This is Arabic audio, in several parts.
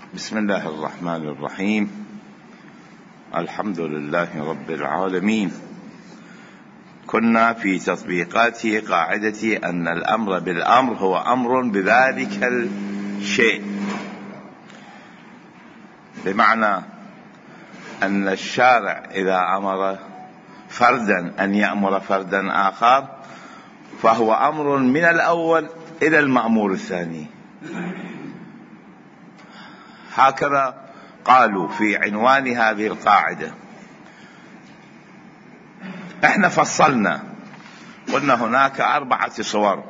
بسم الله الرحمن الرحيم. الحمد لله رب العالمين. كنا في تطبيقات قاعدة أن الأمر بالأمر هو أمر بذلك الشيء، بمعنى أن الشارع إذا أمر فردا أن يأمر فردا آخر فهو أمر من الأول إلى المأمور الثاني. هكذا قالوا في عنوان هذه القاعدة. احنا فصلنا، قلنا هناك 4 صور.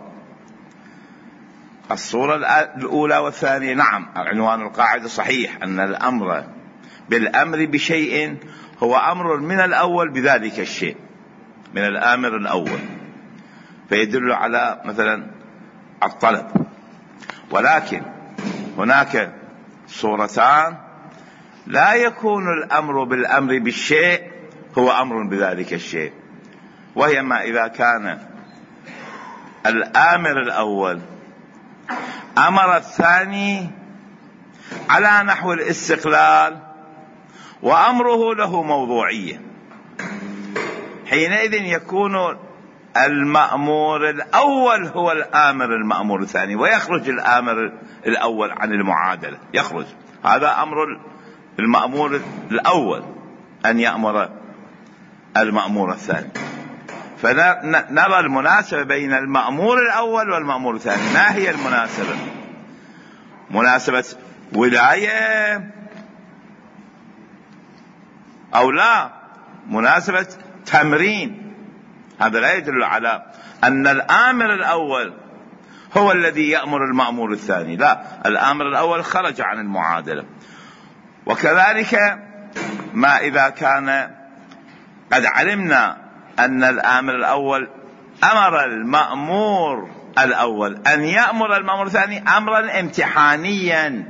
الصورة الأولى والثانية، نعم عنوان القاعدة صحيح، أن الأمر بالأمر بشيء هو أمر من الأول بذلك الشيء، من الآمر الأول، فيدل على مثلا الطلب. ولكن هناك صورتان لا يكون الأمر بالأمر بالشيء هو أمر بذلك الشيء، وهي ما إذا كان الآمر الأول أمر الثاني على نحو الاستقلال وأمره له موضوعية، حينئذ يكون المأمور الأول هو الآمر المأمور الثاني، ويخرج الآمر الأول عن المعادلة، يخرج. هذا أمر المأمور الأول أن يأمر المأمور الثاني. فنرى المناسبة بين المأمور الأول والمأمور الثاني. ما هي المناسبة؟ مناسبة ولاية أو لا مناسبة تمرين؟ هذا لا يدل على أن الآمر الأول هو الذي يأمر المأمور الثاني، لا، الآمر الأول خرج عن المعادلة. وكذلك ما إذا كان قد علمنا أن الآمر الأول أمر المأمور الأول أن يأمر المأمور الثاني أمرا امتحانيا،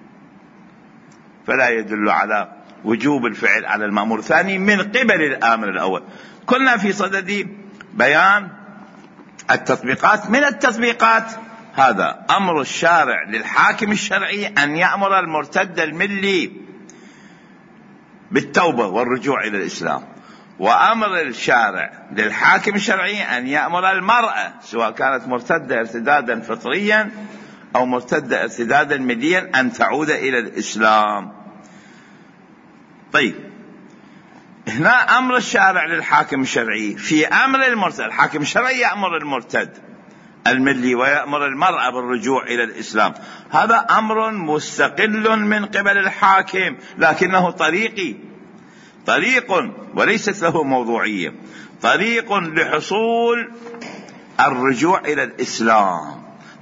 فلا يدل على وجوب الفعل على المأمور الثاني من قبل الآمر الأول. كنا في صدد بيان التطبيقات. من التطبيقات هذا أمر الشارع للحاكم الشرعي أن يأمر المرتد الملي بالتوبة والرجوع إلى الإسلام، وأمر الشارع للحاكم الشرعي أن يأمر المرأة سواء كانت مرتدة ارتدادا فطريا أو مرتدة ارتدادا مليا أن تعود إلى الإسلام. طيب، هنا أمر الشارع للحاكم الشرعي في أمر المرتد. الحاكم الشرعي يأمر المرتد الملي ويأمر المرأة بالرجوع إلى الإسلام. هذا أمر مستقل من قبل الحاكم، لكنه طريق وليست له موضوعية، طريق لحصول الرجوع إلى الإسلام،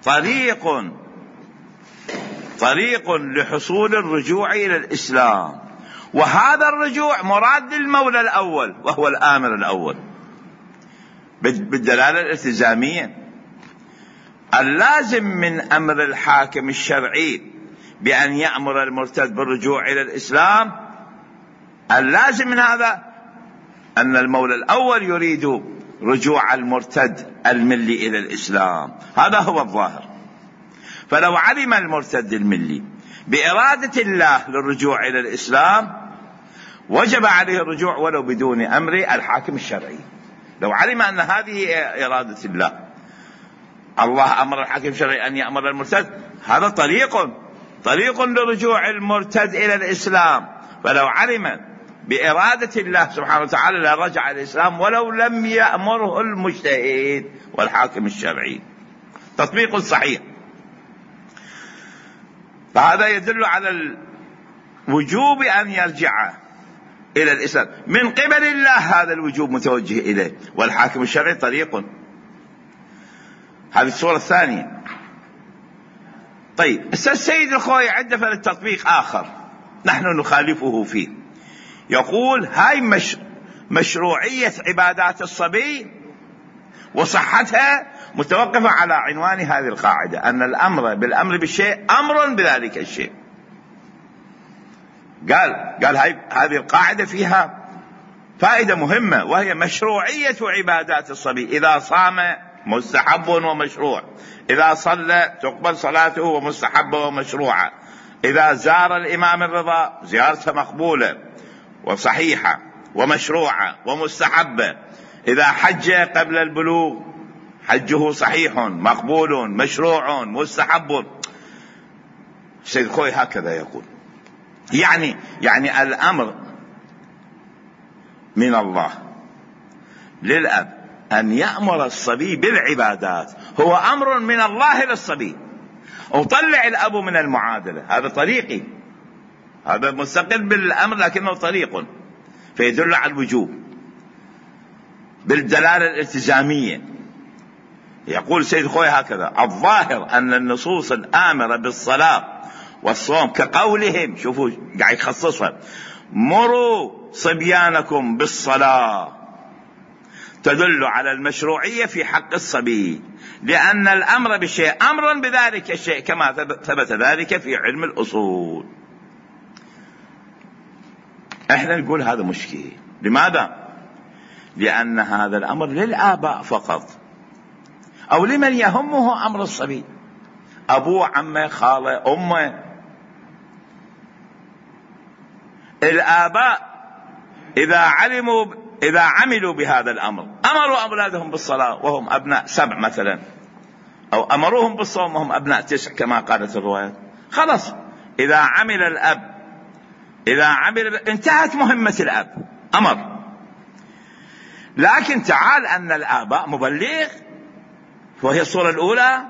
طريق لحصول الرجوع إلى الإسلام. وهذا الرجوع مراد للمولى الأول وهو الآمر الأول بالدلالة الالتزامية. اللازم من أمر الحاكم الشرعي بأن يأمر المرتد بالرجوع إلى الإسلام، اللازم من هذا أن المولى الأول يريد رجوع المرتد الملي إلى الإسلام، هذا هو الظاهر. فلو علم المرتد الملي بإرادة الله للرجوع إلى الإسلام وجب عليه الرجوع ولو بدون أمر الحاكم الشرعي. لو علم أن هذه إرادة الله أمر الحاكم الشرعي أن يأمر المرتد، هذا طريق لرجوع المرتد إلى الإسلام. فلو علم بإرادة الله سبحانه وتعالى لرجع إلى الإسلام ولو لم يأمره المجتهد والحاكم الشرعي. تطبيق صحيح. فهذا يدل على الوجوب أن يرجع إلى الإسلام من قبل الله، هذا الوجوب متوجه إليه، والحاكم الشرعي طريق. هذه الصورة الثانية. طيب، السيد الخوي عنده في التطبيق آخر نحن نخالفه فيه، يقول هاي مشروعية عبادات الصبي وصحتها متوقفة على عنوان هذه القاعدة، أن الأمر بالأمر بالشيء أمر بذلك الشيء. قال هذه القاعدة فيها فائدة مهمة، وهي مشروعية عبادات الصبي. إذا صام مستحب ومشروع، إذا صلى تقبل صلاته ومستحبة ومشروعة، إذا زار الإمام الرضا زيارته مقبولة وصحيحة ومشروعة ومستحبة. إذا حج قبل البلوغ حجه صحيح مقبول مشروع مستحب. سيد الخوئي هكذا يقول. يعني الأمر من الله للأب أن يأمر الصبي بالعبادات هو أمر من الله للصبي. وطلع الأب من المعادلة، هذا طريقي، هذا مستقل بالأمر لكنه طريق فيدل على الوجوب بالدلالة الالتزامية. يقول سيد الخوئي هكذا: الظاهر أن النصوص الآمرة بالصلاة والصوم كقولهم، شوفوا قاعد يخصصها، مروا صبيانكم بالصلاة، تدل على المشروعية في حق الصبي، لأن الأمر بشيء أمر بذلك الشيء كما ثبت ذلك في علم الأصول. احنا نقول هذا مشكلة. لماذا؟ لأن هذا الأمر للآباء فقط، أو لمن يهمه أمر الصبي، أبوه عمه خاله أمه. الآباء إذا عملوا بهذا الأمر، أمروا أولادهم بالصلاة وهم أبناء 7 مثلا، أو أمروهم بالصوم وهم أبناء 9 كما قالت الروايات، خلاص إذا عمل الأب انتهت مهمة الأب، أمر. لكن تعال أن الآباء مبلغ، وهي الصورة الأولى،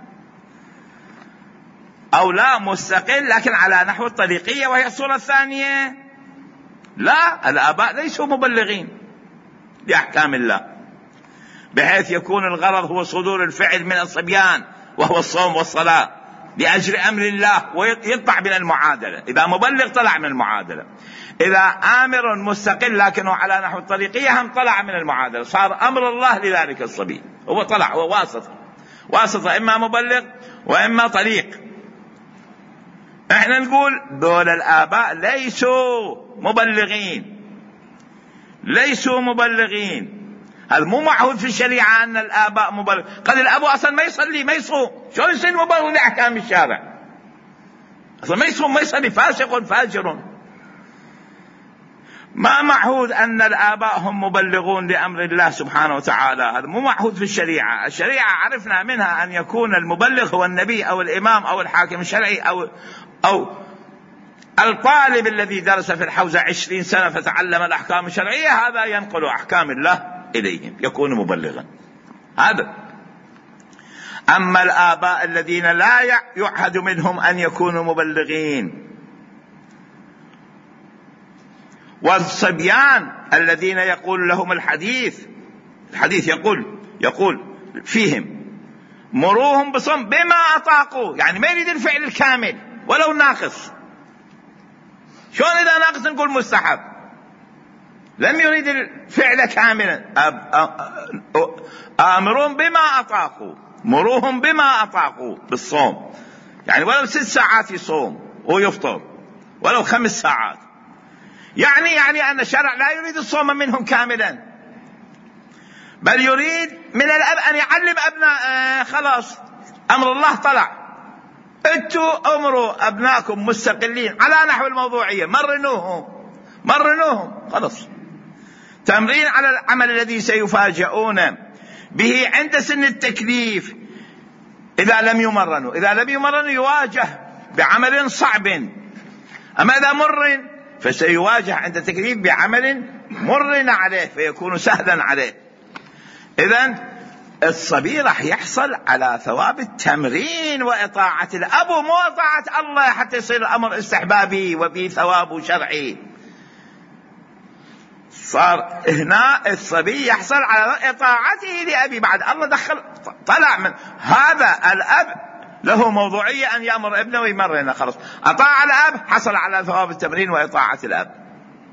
أو لا مستقل لكن على نحو الطريقية وهي الصورة الثانية. لا، الآباء ليسوا مبلغين لأحكام الله، بحيث يكون الغرض هو صدور الفعل من الصبيان وهو الصوم والصلاة لأجل أمر الله، ويطلع من المعادلة. إذا مبلغ طلع من المعادلة، إذا آمر مستقل لكنه على نحو الطريقية هم طلع من المعادلة، صار أمر الله لذلك الصبي، هو طلع، هو واسطة إما مبلغ وإما طريق. احنا نقول دول الآباء ليسوا مبلغين. هذا مو معهود في الشريعة أن الآباء مبلغ. قد الأب أصلا ما يصلي ما يصوم، شلون يصير مبلغ لأحكام الشارع؟ أصلا ما يصوم ما يصلي، فاسق فاجر. ما معهود أن الآباء هم مبلغون لأمر الله سبحانه وتعالى، هذا مو معهود في الشريعة. الشريعة عرفنا منها أن يكون المبلغ هو النبي أو الإمام أو الحاكم الشرعي أو الطالب الذي درس في الحوزة 20 سنة فتعلم الأحكام الشرعية، هذا ينقل أحكام الله إليهم، يكون مبلغا هذا. أما الآباء الذين لا يعهد منهم أن يكونوا مبلغين، والصبيان الذين يقول لهم الحديث يقول فيهم مروهم بصوم بما أطاقوا، يعني ما يريد الفعل الكامل ولو ناقص. شلون إذا ناقص نقول مستحب؟ لم يريد الفعل كاملا. آمرون بما أطاقوا، مروهم بما أطاقوا بالصوم، يعني ولو 6 ساعات يصوم ويفطر، ولو 5 ساعات. يعني أن الشرع لا يريد الصوم منهم كاملا، بل يريد من الأب أن يعلم أبناء. خلاص أمر الله طلع، انتوا أمروا أبنائكم مستقلين على نحو الموضوعية، مرنوهم خلاص. تمرين على العمل الذي سيفاجئون به عند سن التكليف. إذا لم يمرنوا يواجه بعمل صعب، أما إذا مرن فسيواجه عند التكليف بعمل مرن عليه فيكون سهلا عليه. إذن الصبي راح يحصل على ثواب التمرين وإطاعة الأب، مو إطاعة الله حتى يصير الأمر استحبابي وفي ثواب شرعي. صار هنا الصبي يحصل على إطاعته لأبي، بعد الله طلع من هذا الأب له موضوعية أن يأمر ابنه ويمرنه، خلاص أطاع الأب حصل على ثواب التمرين وإطاعة الأب.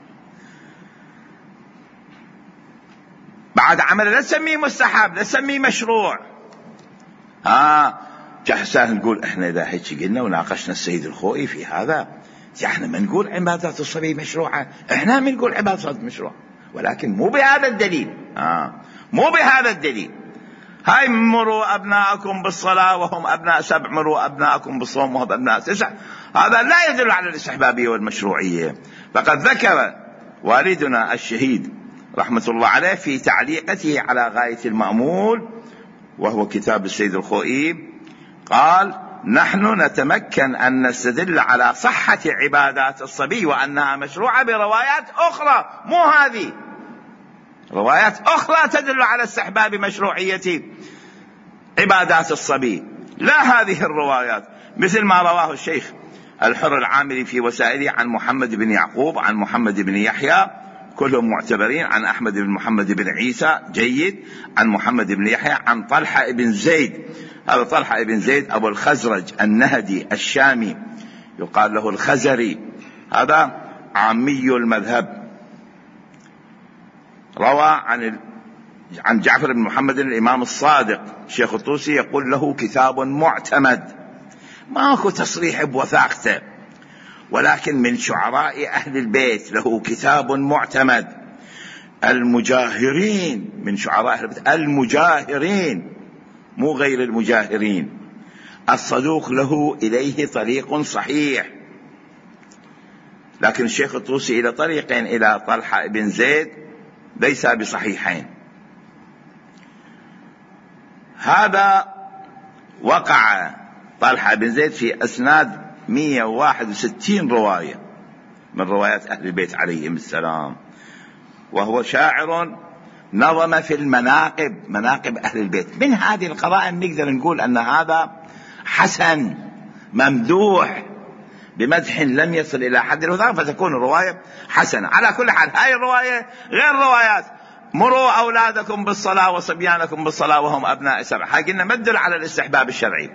بعد عمل لا تسميه مستحب، لا تسميه مشروع. جحسان نقول احنا اذا هيك قلنا وناقشنا السيد الخوئي في هذا، احنا ما نقول عبادات الصبي مشروعة، احنا ما نقول عبادات مشروع، ولكن مو بهذا الدليل. مو بهذا الدليل. هاي مروا أبناءكم بالصلاة وهم أبناء 7، مروا أبناءكم بالصوم وهم أبناء 9، هذا لا يدل على الاستحبابية والمشروعية. فقد ذكر والدنا الشهيد رحمة الله عليه في تعليقته على غاية المأمول وهو كتاب السيد الخوئي، قال: نحن نتمكن أن نستدل على صحة عبادات الصبي وأنها مشروعة بروايات أخرى، مو هذه، روايات أخرى تدل على استحباب مشروعية عبادات الصبي، لا هذه الروايات، مثل ما رواه الشيخ الحر العامري في وسائله عن محمد بن يعقوب عن محمد بن يحيى، كلهم معتبرين، عن أحمد بن محمد بن عيسى جيد، عن محمد بن يحيى عن طلحة بن زيد. هذا طلحة بن زيد أبو الخزرج النهدي الشامي، يقال له الخزري، هذا عامي المذهب، روى عن جعفر بن محمد الإمام الصادق. الشيخ الطوسي يقول له كتاب معتمد، ماكو تصريح بوثاقته، ولكن من شعراء أهل البيت، له كتاب معتمد. المجاهرين من شعراء أهل البيت، المجاهرين مو غير المجاهرين، الصدوق له إليه طريق صحيح، لكن الشيخ الطوسي إلى طريقين إلى طلحة بن زيد ليس بصحيحين. هذا وقع طلحة بن زيد في أسناد 161 رواية من روايات أهل البيت عليهم السلام، وهو شاعر نظم في المناقب، مناقب أهل البيت. من هذه القرائن نقدر نقول أن هذا حسن ممدوح بمدح لم يصل إلى حد الوثاقة، فتكون الرواية حسنة. على كل حال هاي الرواية غير روايات مروا أولادكم بالصلاة وصبيانكم بالصلاة وهم أبناء 7، هاي قلنا ما تدل على الاستحباب الشرعي.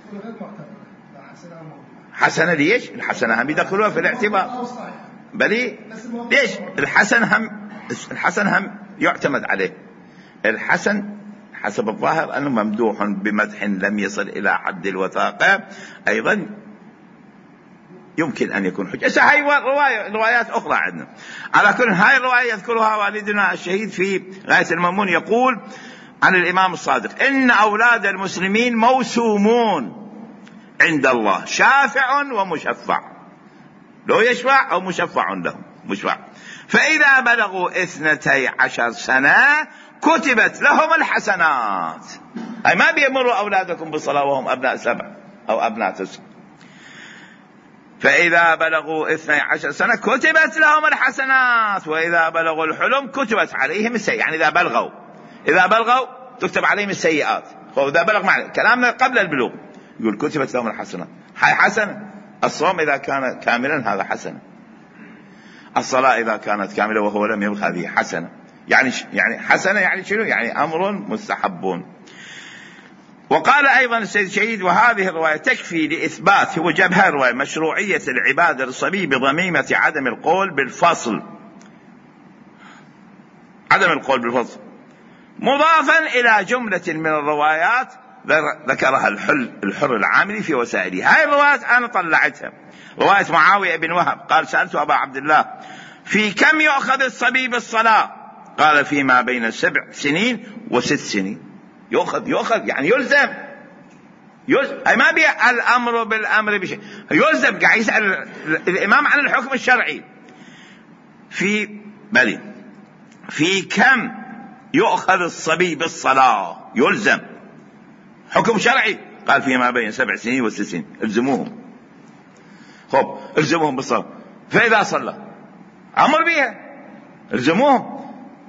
حسنة ليش؟ الحسنة هم يدخلوها في الاعتبار، بلي ليش؟ الحسن هم يعتمد عليه. الحسن حسب الظاهر أنه ممدوح بمدح لم يصل إلى حد الوثاقة، أيضا يمكن أن يكون حجة. هاي روايات أخرى عندنا. على كل هاي الرواية يذكرها والدنا الشهيد في غاية المأمون، يقول عن الإمام الصادق: إن أولاد المسلمين موسومون عند الله، شافع ومشفع، لو يشفع أو مشفع لهم مشفع، فإذا بلغوا 12 سنة كتبت لهم الحسنات. أي ما بيأمروا أولادكم بالصلاة وهم أبناء 7 أو أبناء 9، فإذا بلغوا 12 سنة كتبت لهم الحسنات، وإذا بلغوا الحلم كتبت عليهم السيئات. يعني إذا بلغوا تكتب عليهم السيئات. إذا بلغ معنى كلامنا قبل البلوغ يقول كتبت لهم الحسنات، هاي حسنة. الصوم إذا كان كاملا هذا حسنة، الصلاة إذا كانت كاملة وهو لم يبلغ هذه حسنة. يعني حسنة يعني شنو؟ يعني أمر مستحبون. وقال أيضا السيد الشهيد: وهذه الرواية تكفي لإثبات، هو جاب هذه الرواية، مشروعية العبادة للصبي بضميمة عدم القول بالفصل، عدم القول بالفصل، مضافا إلى جملة من الروايات ذكرها الحر العامري في وسائله. هاي الروايات أنا طلعتها. رواية معاوية بن وهب قال: سألت أبا عبد الله: في كم يؤخذ الصبي بالصلاة؟ قال: فيما بين 7 سنين و6 سنين. يؤخذ يعني يلزم. أي ما بي الأمر بالأمر بشيء، يلزم. قاعد يسأل الإمام عن الحكم الشرعي. في كم يؤخذ الصبي بالصلاة؟ يلزم، حكم شرعي. قال: فيما بين 7 سنين و6 سنين. الزموهم، الزموهم بالصلاة. فإذا صلى أمر بها، الزموهم،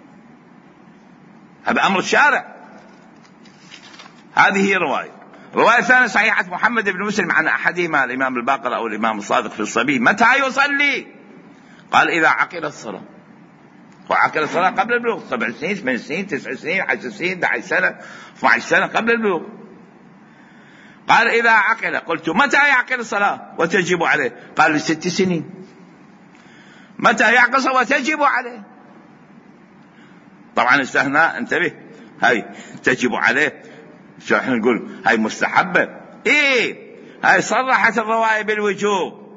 هذا أمر الشارع. هذه هي رواية ثانية صحيحة محمد بن مسلم عن أحدهما الإمام الباقر أو الإمام الصادق في الصبي: متى يصلي؟ قال: إذا عقل الصلاة. وعقل الصلاة قبل البلوغ، 7 سنين 8 سنين 9 سنين 10 سنين 11 سنة 12 سنة قبل البلوغ. قال: إذا عقل. قلت: متى يعقل الصلاة وتجب عليه؟ قال: 6 سنين. متى يعقل الصلاة وتجب عليه؟ طبعا استثناء، انتبه، هاي تجب عليه شو احنا نقول هاي مستحبة. هاي صرحت الرواية بالوجوب،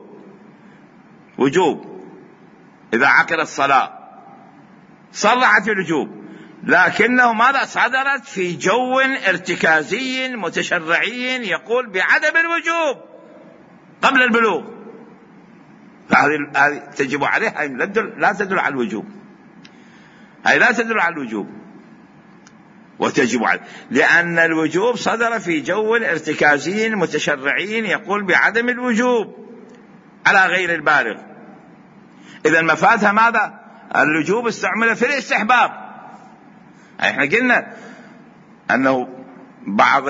وجوب إذا عقل الصلاة، صرحت بالوجوب، لكنه ماذا؟ صدرت في جو ارتكازي متشرعي يقول بعدم الوجوب قبل البلوغ، هذه تجب عليها، لا تدل على الوجوب، هذه لا تدل على الوجوب وتجب عليه، لأن الوجوب صدر في جو ارتكازي متشرعي يقول بعدم الوجوب على غير البالغ. إذا مفادها ماذا؟ الوجوب استعمل في الاستحباب. احنا قلنا أنه بعض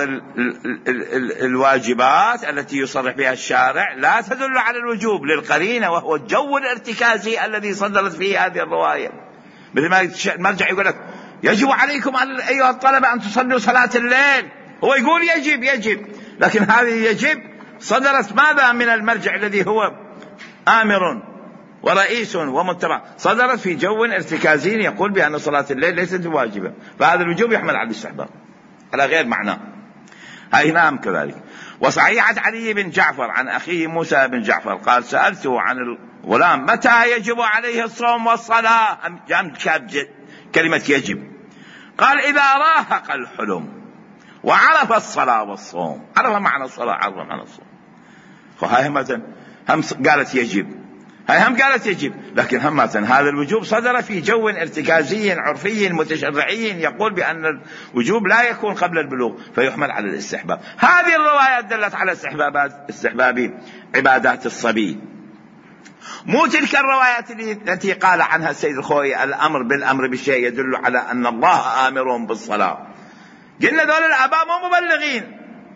الواجبات التي يصرح بها الشارع لا تدل على الوجوب للقرينة، وهو الجو الارتكازي الذي صدرت فيه هذه الرواية. مثل ما المرجع يقول لك يجب عليكم أيها الطلبة أن تصلوا صلاة الليل، هو يقول يجب، لكن هذه يجب صدرت ماذا من المرجع الذي هو آمر ورئيس ومتبع، صدرت في جو ارتكازي يقول بأن صلاة الليل ليست واجبة، فهذا الوجوب يحمل على الاستحباب على غير معناه. هاي نعم كذلك. وصحيحة علي بن جعفر عن أخيه موسى بن جعفر قال سألته عن الغلام متى يجب عليه الصوم والصلاة، كلمة يجب، قال إذا راهق الحلم وعرف الصلاة والصوم، عرف معنى الصلاة، عرف معنى الصوم. فهاي هم قالت يجب، هاي هم قالت يجب، لكن همة هذا الوجوب صدر في جو ارتكازي عرفي متشرعي يقول بأن الوجوب لا يكون قبل البلوغ فيحمل على الاستحباب. هذه الروايات دلت على استحباب عبادات الصبي، مو تلك الروايات التي قال عنها السيد الخوئي الأمر بالأمر بالشيء يدل على أن الله آمرهم بالصلاة. قلنا دول الآباء مو مبلغين.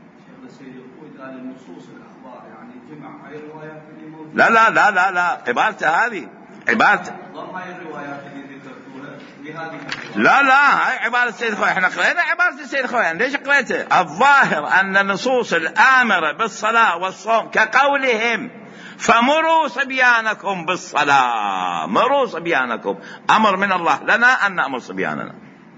لا لا لا لا لا، عبارته هذه عبارته، لا لا، هاي عبارة السيد الخوئي، احنا قرأنا عبارة السيد الخوئي، ليش قرأته؟ الظاهر أن نصوص الآمرة بالصلاة والصوم كقولهم فمروا صبيانكم بالصلاة، مروا صبيانكم، أمر من الله لنا أن نأمر صبياننا.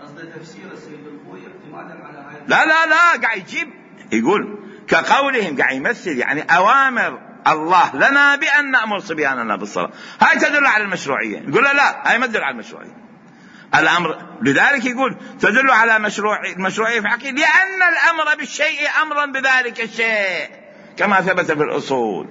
لا لا لا، قاعد يجيب يقول كقولهم، قاعد يمثل يعني أوامر الله لنا بأن نأمر صبياننا بالصلاة، هاي تدل على المشروعية. يقول لا، هاي ما تدل على المشروعية الأمر، لذلك يقول تدل على المشروعية في حقيقة، لأن الأمر بالشيء أمرا بذلك الشيء كما ثبت في الأصول.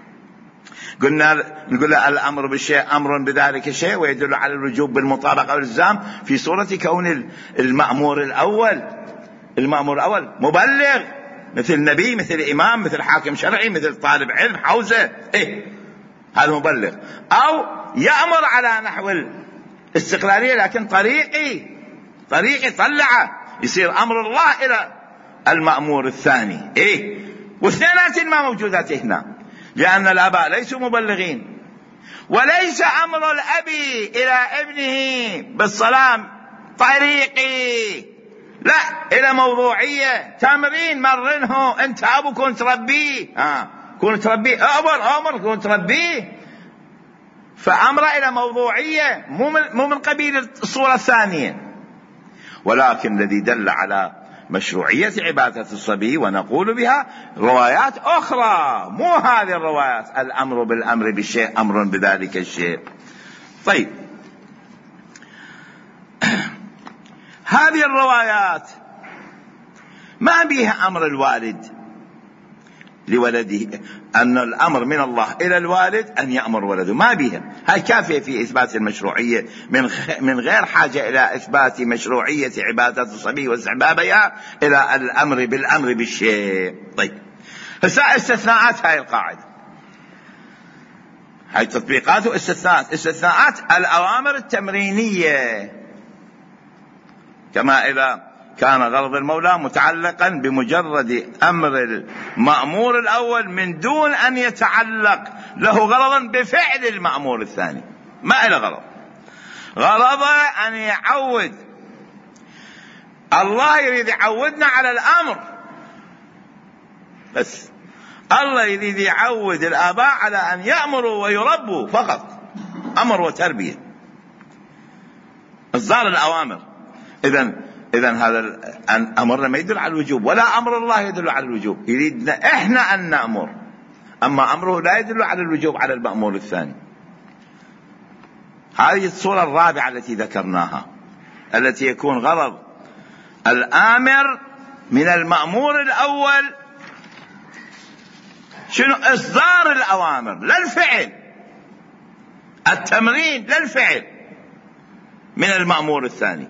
نقول الأمر بالشيء أمر بذلك الشيء، ويدل على الوجوب بالمطابقة والإلزام في صورة كون المأمور الأول مبلغ، مثل نبي، مثل إمام، مثل حاكم شرعي، مثل طالب علم حوزة، هذا مبلغ، أو يأمر على نحو الاستقلالية لكن طريقي طلعه، يصير أمر الله إلى المأمور الثاني، واثنينات ما موجودات هنا، لأن الآباء ليسوا مبلغين، وليس أمر الأب إلى ابنه بالصلاة طريقي، لا، إلى موضوعية، تمرين مرنه، أنت أبو كنت تربيه، كنت تربيه، أمر كنت تربيه، فأمر إلى موضوعية، مو من قبيل الصورة الثانية. ولكن الذي دل على مشروعية عبادة الصبي ونقول بها روايات أخرى، مو هذه الروايات الأمر بالأمر بالشيء أمر بذلك الشيء. طيب، هذه الروايات ما بها أمر الوالد لولده، أن الأمر من الله إلى الوالد أن يأمر ولده، ما بها، هاي كافية في إثبات المشروعية من غير حاجة إلى إثبات مشروعية عبادة الصبي واستحبابها إلى الأمر بالأمر بالشيء. طيب، هسه استثناءات هاي القاعدة، هاي تطبيقات استثناءات الأوامر التمرينية، كما إذا كان غرض المولى متعلقا بمجرد أمر المأمور الأول من دون أن يتعلق له غرضا بفعل المأمور الثاني، ما إلى غرض أن يعود الله، يريد يعودنا على الأمر، بس الله يريد يعود الآباء على أن يأمروا ويربوا فقط، أمر وتربية، إصدار الأوامر. إذن هذا أمرنا ما يدل على الوجوب، ولا أمر الله يدل على الوجوب، يريدنا إحنا أن نأمر، أما أمره لا يدل على الوجوب على المأمور الثاني. هذه الصورة الرابعة التي ذكرناها. التي يكون غرض الآمر من المأمور الأول شنو؟ إصدار الأوامر لا الفعل، التمرين لا الفعل من المأمور الثاني.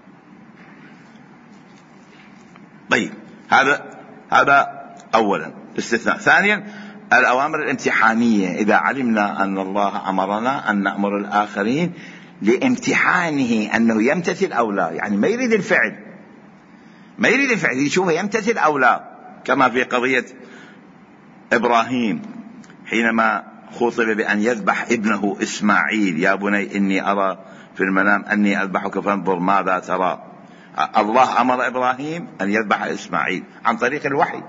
طيب هذا أولا استثناء. ثانيا الأوامر الامتحانية، إذا علمنا أن الله أمرنا أن نأمر الآخرين لامتحانه أنه يمتثل أو لا، يعني ما يريد الفعل، ما يريد الفعل، يشوفه يمتثل أو لا، كما في قضية إبراهيم حينما خطب بأن يذبح ابنه إسماعيل: يا بني إني أرى في المنام أني أذبحك فانظر ماذا ترى. الله أمر إبراهيم أن يذبح إسماعيل عن طريق الوحي،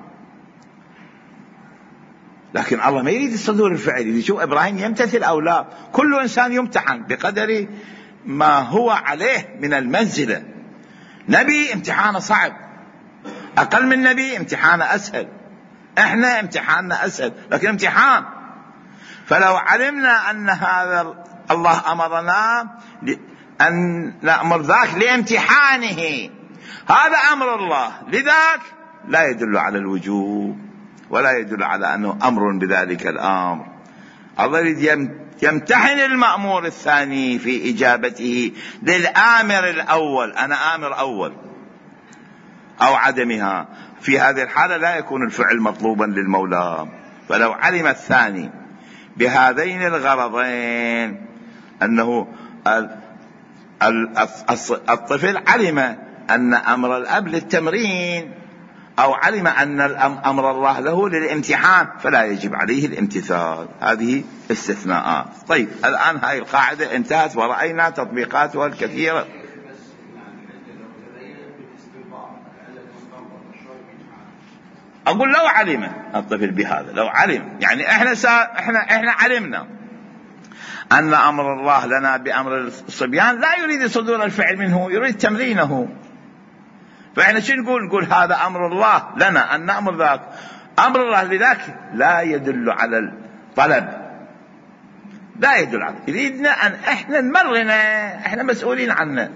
لكن الله ما يريد الصدور الفعل، يشوف إبراهيم يمتثل أو لا. كل إنسان يمتحن بقدر ما هو عليه من المنزلة. نبي امتحانه صعب، أقل من نبي امتحانه أسهل، احنا امتحاننا أسهل لكن امتحان. فلو علمنا أن هذا الله أمرنا أن نأمر ذاك لامتحانه، هذا أمر الله، لذاك لا يدل على الوجوب ولا يدل على أنه أمر بذلك الأمر. الله يريد يمتحن المأمور الثاني في إجابته للآمر الأول، أنا آمر أول أو عدمها. في هذه الحالة لا يكون الفعل مطلوبا للمولى. فلو علم الثاني بهذين الغرضين أنه الطفل علم أن أمر الأب للتمرين أو علم أن أمر الله له للامتحان، فلا يجب عليه الامتثال. هذه استثناءات. طيب الآن هاي القاعدة انتهت ورأينا تطبيقاتها الكثيرة. أقول لو علم الطفل بهذا، لو علم، يعني احنا علمنا أن أمر الله لنا بأمر الصبيان لا يريد صدور الفعل منه، يريد تمرينه. فإحنا شو نقول هذا أمر الله لنا أن نأمر ذاك، أمر الله لذاك لا يدل على الطلب، لا يدل على، يريدنا أن إحنا نمرنا، إحنا مسؤولين عنه.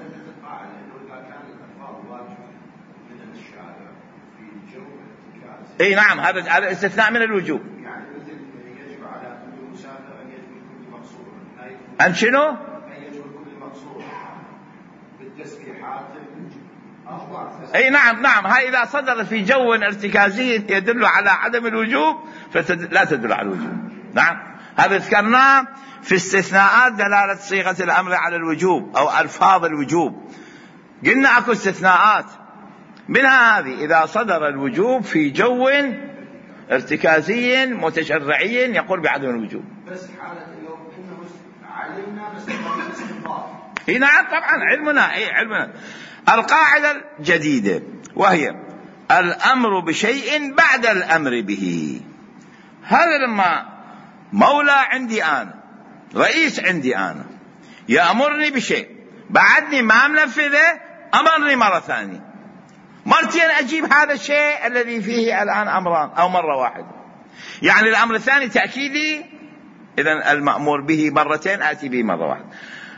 اي نعم، هذا استثناء من الوجوب. يعني يجب على كل مسافر ان يجب كل مقصور ان شنو؟ ان يجب كل مقصور بالتسبيحات. اي نعم، هاي اذا صدر في جو ارتكازي يدل على عدم الوجوب فلا تدل على الوجوب. نعم، هذا ذكرناه في استثناءات دلالة صيغة الامر على الوجوب او الفاظ الوجوب. قلنا اكو استثناءات منها هذه إذا صدر الوجوب في جو ارتكازي متشرعي يقول بعدم الوجوب. بس حالة لو إنه علمنا بس الاستنباط. نعم طبعا علمنا. القاعدة الجديدة وهي الأمر بشيء بعد الأمر به. هذا لما مولى عندي أنا، رئيس عندي أنا، يأمرني بشيء بعدني ما منفذه، أمرني مرة ثانية، مرتين أجيب هذا الشيء الذي فيه الآن أمران أو مرة واحدة. يعني الأمر الثاني تأكيدي، إذن المأمور به مرتين آتي به مرة واحدة.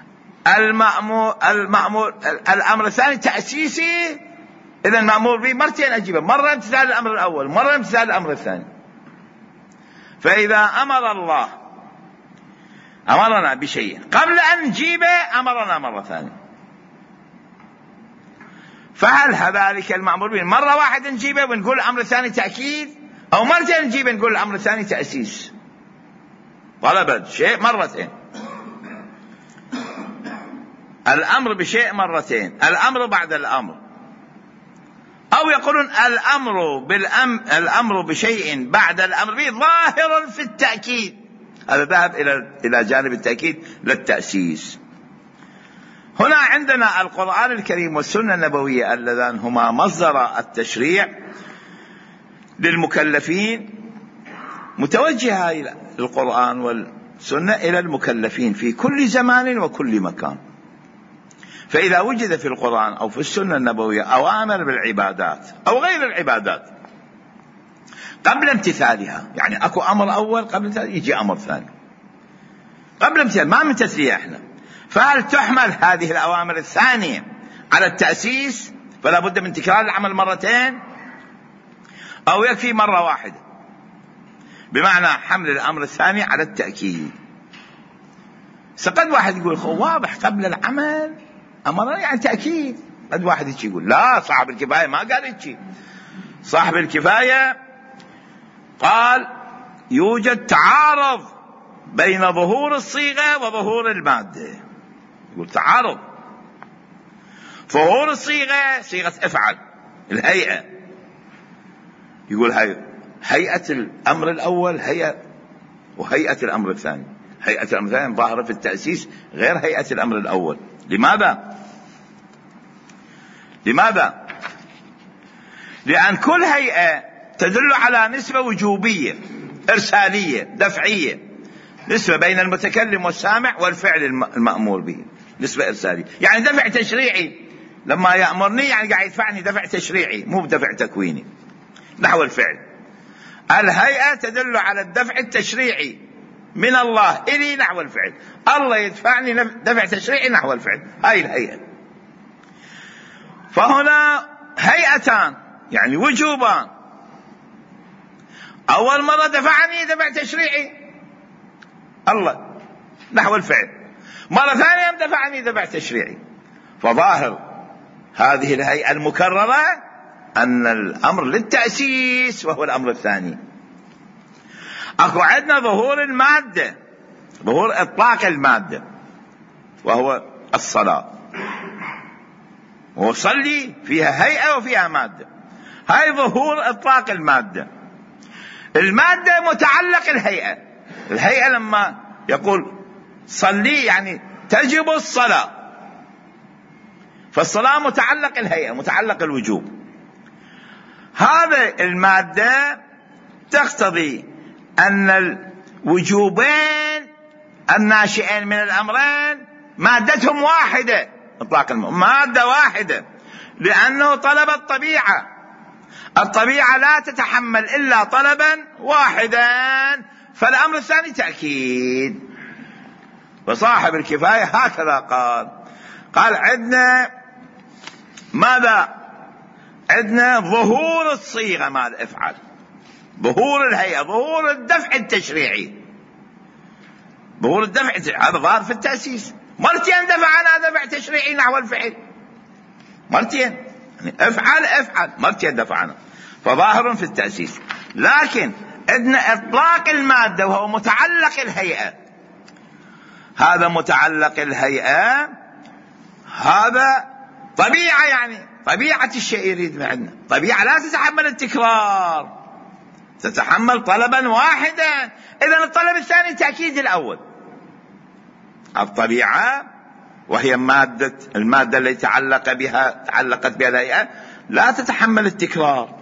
الأمر الثاني تأسيسي، إذن المأمور به مرتين أجيبه، مرة امتثال الأمر الأول، مرة امتثال الأمر الثاني. فإذا أمر الله أمرنا بشيء قبل أن نجيبه أمرنا مرة ثانية، فهل ذلك المأمور به مرة واحدة نجيبه ونقول الأمر الثاني تأكيد، أو مرتين نجيبه نقول الأمر الثاني تأسيس؟ طلب شيء مرتين، الأمر بشيء مرتين، الأمر بعد الأمر. أو يقولون الأمر بشيء بعد الأمر به ظاهر في التأكيد، هذا ذهب إلى جانب التأكيد للتأسيس. هنا عندنا القرآن الكريم والسنة النبوية اللذان هما مصدر التشريع للمكلفين، متوجهة القرآن والسنة إلى المكلفين في كل زمان وكل مكان. فإذا وجد في القرآن أو في السنة النبوية أوامر بالعبادات أو غير العبادات قبل امتثالها، يعني أكو أمر أول قبل امتثال يجي أمر ثاني قبل امتثال، ما من تسلية احنا، فهل تحمل هذه الأوامر الثانية على التأسيس فلا بد من تكرار العمل مرتين أو يكفي مرة واحدة، بمعنى حمل الأمر الثاني على التأكيد. قد واحد يقول واضح قبل العمل أمر يعني تأكيد، قد واحد يقول لا صاحب الكفاية ما قال هيك. صاحب الكفاية قال يوجد تعارض بين ظهور الصيغة وظهور المادة. يقول تعارض، ظهور الصيغة صيغة افعل الهيئة، يقول هيئة الأمر الأول هيئة وهيئة الأمر الثاني. هيئة الأمر الثاني ظاهرة في التأسيس غير هيئة الأمر الأول. لماذا؟ لأن كل هيئة تدل على نسبة وجوبية إرسالية دفعية، نسبة بين المتكلم والسامع والفعل المأمور به، نسبة إرسالية. يعني دفع تشريعي لما يأمرني يعني قاعد يدفعني دفع تشريعي مو بدفع تكويني نحو الفعل. الهيئة تدل على الدفع التشريعي من الله إلي نحو الفعل، الله يدفعني دفع تشريعي نحو الفعل، هاي الهيئة. فهنا هيئتان يعني وجوبان، أول مرة دفعني دفع تشريعي الله نحو الفعل، مرة ثانية دفعني دفع تشريعي. فظاهر هذه الهيئة المكررة أن الأمر للتأسيس وهو الأمر الثاني. أكو عندنا ظهور المادة، ظهور إطلاق المادة وهو الصلاة، وصلي فيها هيئة وفيها مادة. هاي ظهور إطلاق المادة. المادة متعلق الهيئة. الهيئة لما يقول صلي يعني تجب الصلاة، فالصلاة متعلق الهيئة متعلق الوجوب. هذا المادة تقتضي أن الوجوبين الناشئين من الأمرين مادتهم واحدة، إطلاق مادة واحدة، لأنه طلب الطبيعة لا تتحمل إلا طلبا واحدا، فالأمر الثاني تأكيد. وصاحب الكفاية هكذا قال عندنا ماذا؟ عندنا ظهور الصيغة ماذا افعل، ظهور الهيئة، ظهور الدفع التشريعي، ظهور الدفع هذا ظاهر في التأسيس. مرتين دفعنا دفع تشريعي نحو الفعل، مرتين يعني افعل مرتين دفعنا، فظاهر في التأسيس. لكن عندنا إطلاق المادة وهو متعلق الهيئة. هذا متعلق الهيئة هذا طبيعة، يعني طبيعة الشيء يريد عندنا طبيعة لا تتحمل التكرار، تتحمل طلبا واحدا. إذن الطلب الثاني تأكيد الأول. الطبيعة وهي المادة التي تعلقت بها الهيئة لا تتحمل التكرار.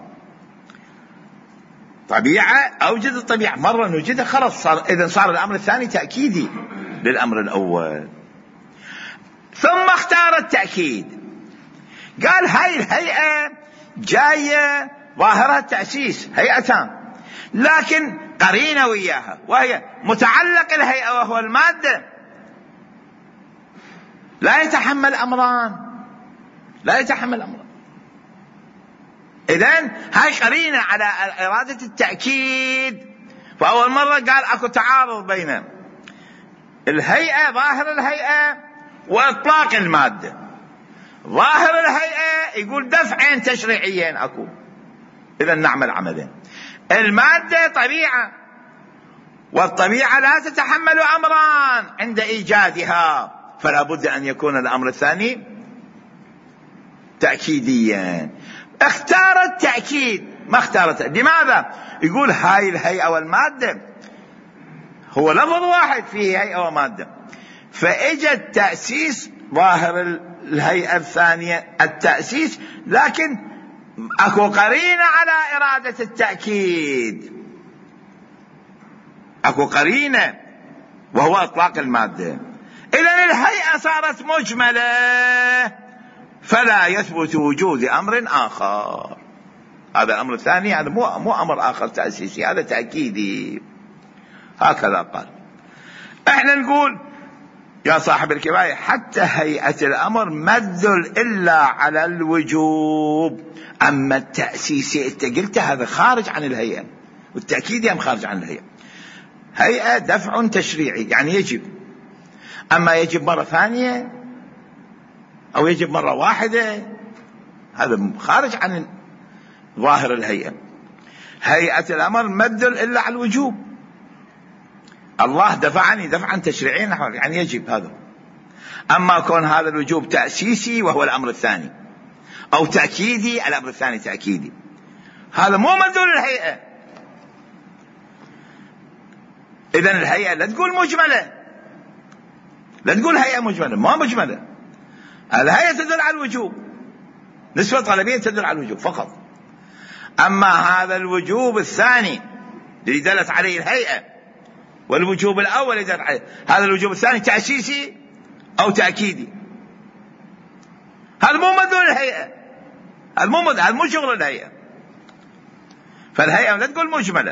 طبيعة أوجد الطبيعة، مرة نوجدها خلاص إذن صار الأمر الثاني تأكيدي للأمر الأول. ثم اختار التأكيد، قال هاي الهيئة جاية ظاهرها التأسيس، هيئتان لكن قرينة وياها وهي متعلق الهيئة وهو المادة، لا يتحمل أمران. إذن هاي قرينة على إرادة التأكيد. فأول مرة قال أكو تعارض بين الهيئة، ظاهر الهيئة، وإطلاق المادة. ظاهر الهيئة يقول دفعين تشريعيين أكو، إذن نعمل عملين. المادة طبيعة، والطبيعة لا تتحمل أمران عند إيجادها، فلا بد أن يكون الأمر الثاني تأكيديا. اختار التأكيد ما اختارت. لماذا؟ يقول هاي الهيئة والمادة هو لفظ واحد فيه هيئة ومادة، فإجا التأسيس ظاهر الهيئة الثانية التأسيس، لكن أكو قرينة على إرادة التأكيد، أكو قرينة وهو إطلاق المادة. إذن الهيئة صارت مجملة فلا يثبت وجود أمر آخر. هذا أمر ثاني، هذا مو أمر آخر تأسيسي، هذا تأكيدي. هكذا قال. احنا نقول يا صاحب الكفاية حتى هيئة الأمر ما تدل إلا على الوجوب، أما التأسيسي أنت قلت هذا خارج عن الهيئة، والتأكيد يم خارج عن الهيئة. هيئة دفع تشريعي يعني يجب، أما يجب مرة ثانية أو يجب مرة واحدة هذا خارج عن ظاهر الهيئة. هيئة الأمر ما تدل إلا على الوجوب. الله دفعني دفعا تشريعيا يعني يجب هذا. أما كون هذا الوجوب تأسيسي وهو الأمر الثاني، أو تأكيدي الأمر الثاني تأكيدي، هذا مو مدلول الهيئة. إذن الهيئة لا تقول مجملة، لا تقول هيئة مجملة، ما مجملة. الهيئة تدل على الوجوب، نسبة طلبية تدل على الوجوب فقط. أما هذا الوجوب الثاني الذي دلت عليه الهيئة والوجوب الأول الذي دلت عليه، هذا الوجوب الثاني تأسيسي أو تأكيدي، هذا مو مدلول الهيئة، هذا مو شغل الهيئة. فالهيئة لا تقول مجملة.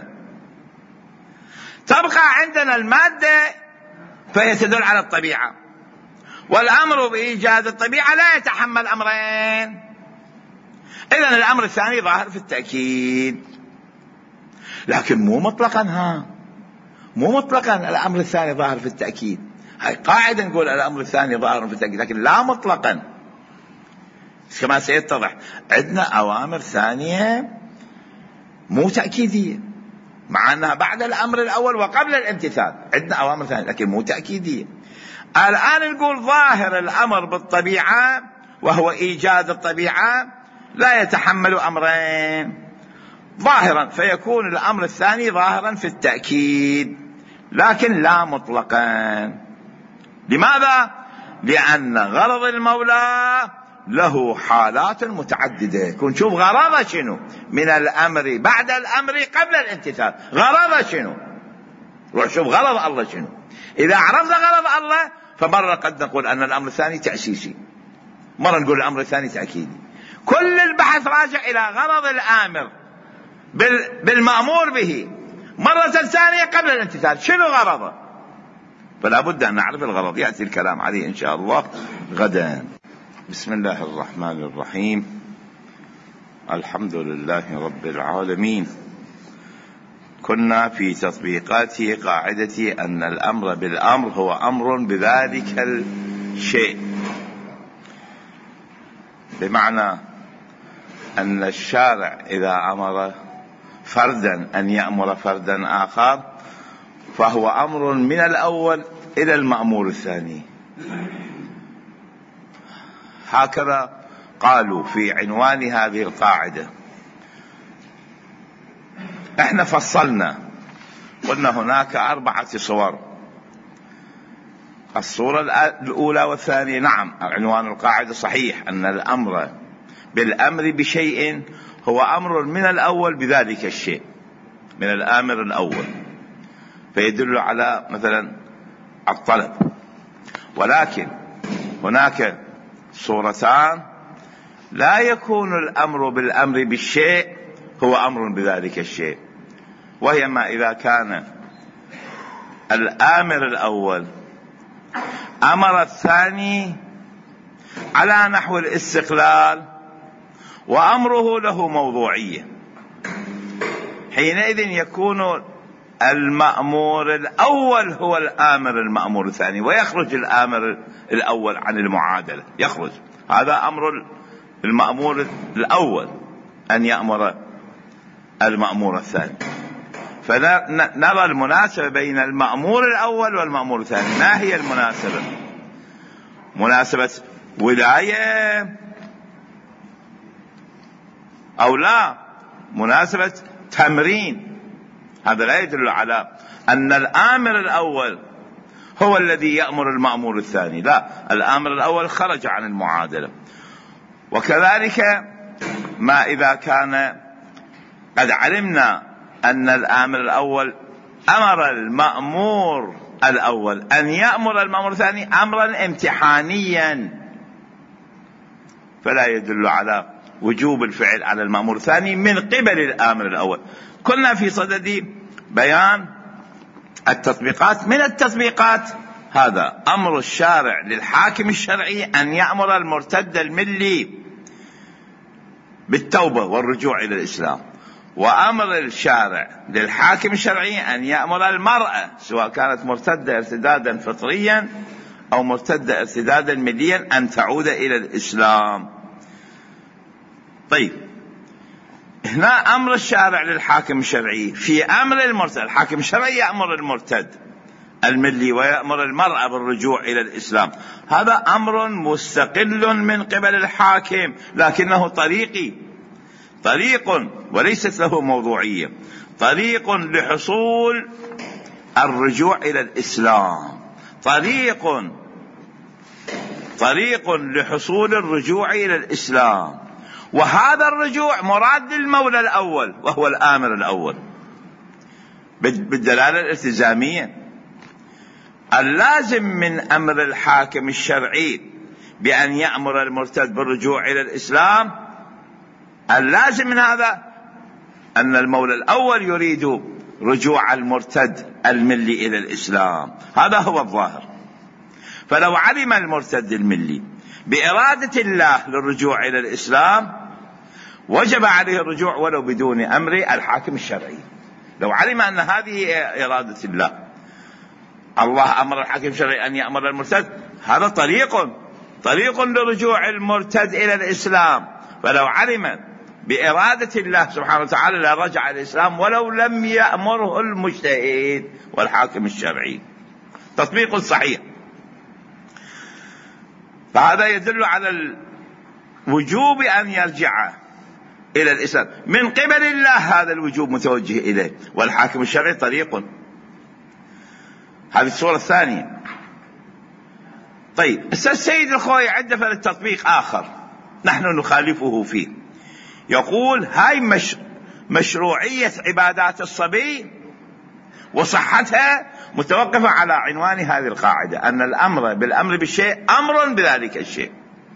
تبقى عندنا المادة فهي تدل على الطبيعة، والأمر بإيجاد الطبيعة لا يتحمل أمرين. إذن الأمر الثاني ظاهر في التأكيد، لكن مو مطلقا، مو مطلقا الأمر الثاني ظاهر في التأكيد. هاي قاعدة نقول الأمر الثاني ظاهر في التأكيد، لكن لا مطلقا كما سيتضح. عندنا أوامر ثانية مو تأكيدية، مع أنها بعد الأمر الأول وقبل الامتثال. عندنا أوامر ثانية لكن مو تأكيدية. الآن نقول ظاهر الأمر بالطبيعة وهو إيجاد الطبيعة لا يتحمل أمرين ظاهرا، فيكون الأمر الثاني ظاهرا في التأكيد لكن لا مطلقا. لماذا؟ لأن غرض المولى له حالات متعددة. يكون شوف غرضه شنو من الأمر بعد الأمر قبل الامتثال، غرضه شنو، روح شوف غرض الله شنو. إذا عرفت غرض الله فمرة قد نقول أن الأمر الثاني تأسيسي، مرة نقول الأمر الثاني تأكيدي. كل البحث راجع إلى غرض الآمر بالمأمور به مرة ثانية قبل الامتثال، شنو غرضه. فلا بد أن نعرف الغرض، يأتي الكلام عليه إن شاء الله غدا. بسم الله الرحمن الرحيم. الحمد لله رب العالمين. كنا في تطبيقات قاعدة أن الأمر بالأمر هو أمر بذلك الشيء، بمعنى أن الشارع إذا أمر فردا أن يأمر فردا آخر فهو أمر من الأول إلى المأمور الثاني. هكذا قالوا في عنوان هذه القاعدة. احنا فصلنا، قلنا هناك 4 صور. الصورة الأولى والثانية نعم عنوان القاعدة صحيح، أن الأمر بالأمر بشيء هو أمر من الأول بذلك الشيء، من الآمر الأول، فيدل على مثلا الطلب. ولكن هناك صورتان لا يكون الأمر بالأمر بالشيء هو أمر بذلك الشيء، وهي ما إذا كان الآمر الأول أمر الثاني على نحو الاستقلال وأمره له موضوعية، حينئذ يكون المأمور الأول هو الآمر المأمور الثاني، ويخرج الآمر الأول عن المعادلة، يخرج. هذا أمر المأمور الأول أن يأمر المأمور الثاني. فنرى المناسبة بين المأمور الأول والمأمور الثاني. ما هي المناسبة؟ مناسبة ولاية أو لا مناسبة تمرين؟ هذا لا يدل على أن الآمر الأول هو الذي يأمر المأمور الثاني، لا، الآمر الأول خرج عن المعادلة. وكذلك ما إذا كان قد علمنا أن الآمر الأول أمر المأمور الأول أن يأمر المأمور الثاني أمرا امتحانيا، فلا يدل على وجوب الفعل على المأمور الثاني من قبل الآمر الأول. كنا في صدد بيان التطبيقات. من التطبيقات هذا أمر الشارع للحاكم الشرعي أن يأمر المرتد الملي بالتوبة والرجوع إلى الإسلام، وأمر الشارع للحاكم الشرعي أن يأمر المرأة سواء كانت مرتدة ارتدادا فطريا أو مرتدة ارتدادا مليا أن تعود إلى الإسلام. طيب، هنا أمر الشارع للحاكم الشرعي في أمر المرتد. الحاكم الشرعي يأمر المرتد الملي ويأمر المرأة بالرجوع إلى الإسلام. هذا أمر مستقل من قبل الحاكم، لكنه طريق وليست له موضوعية، طريق لحصول الرجوع إلى الإسلام، طريق لحصول الرجوع إلى الإسلام. وهذا الرجوع مراد للمولى الأول وهو الآمر الأول بالدلالة الالتزامية. اللازم من أمر الحاكم الشرعي بأن يأمر المرتد بالرجوع إلى الإسلام، اللازم من هذا أن المولى الأول يريد رجوع المرتد الملي إلى الإسلام، هذا هو الظاهر. فلو علم المرتد الملي بإرادة الله للرجوع إلى الإسلام وجب عليه الرجوع ولو بدون أمر الحاكم الشرعي. لو علم أن هذه إرادة الله أمر الحاكم الشرعي أن يأمر المرتد، هذا طريق لرجوع المرتد إلى الإسلام. فلو علم بإرادة الله سبحانه وتعالى لرجع الإسلام ولو لم يأمره المجتهد والحاكم الشرعي. تطبيق صحيح. فهذا يدل على الوجوب أن يرجع إلى الإسلام من قبل الله، هذا الوجوب متوجه إليه، والحاكم الشرعي طريق. هذه الصورة الثانية. طيب، السيد الخوي عنده فالتطبيق آخر نحن نخالفه فيه، يقول هاي مشروعية عبادات الصبي وصحتها متوقفة على عنوان هذه القاعدة، أن الأمر بالأمر بالشيء أمر بذلك الشيء.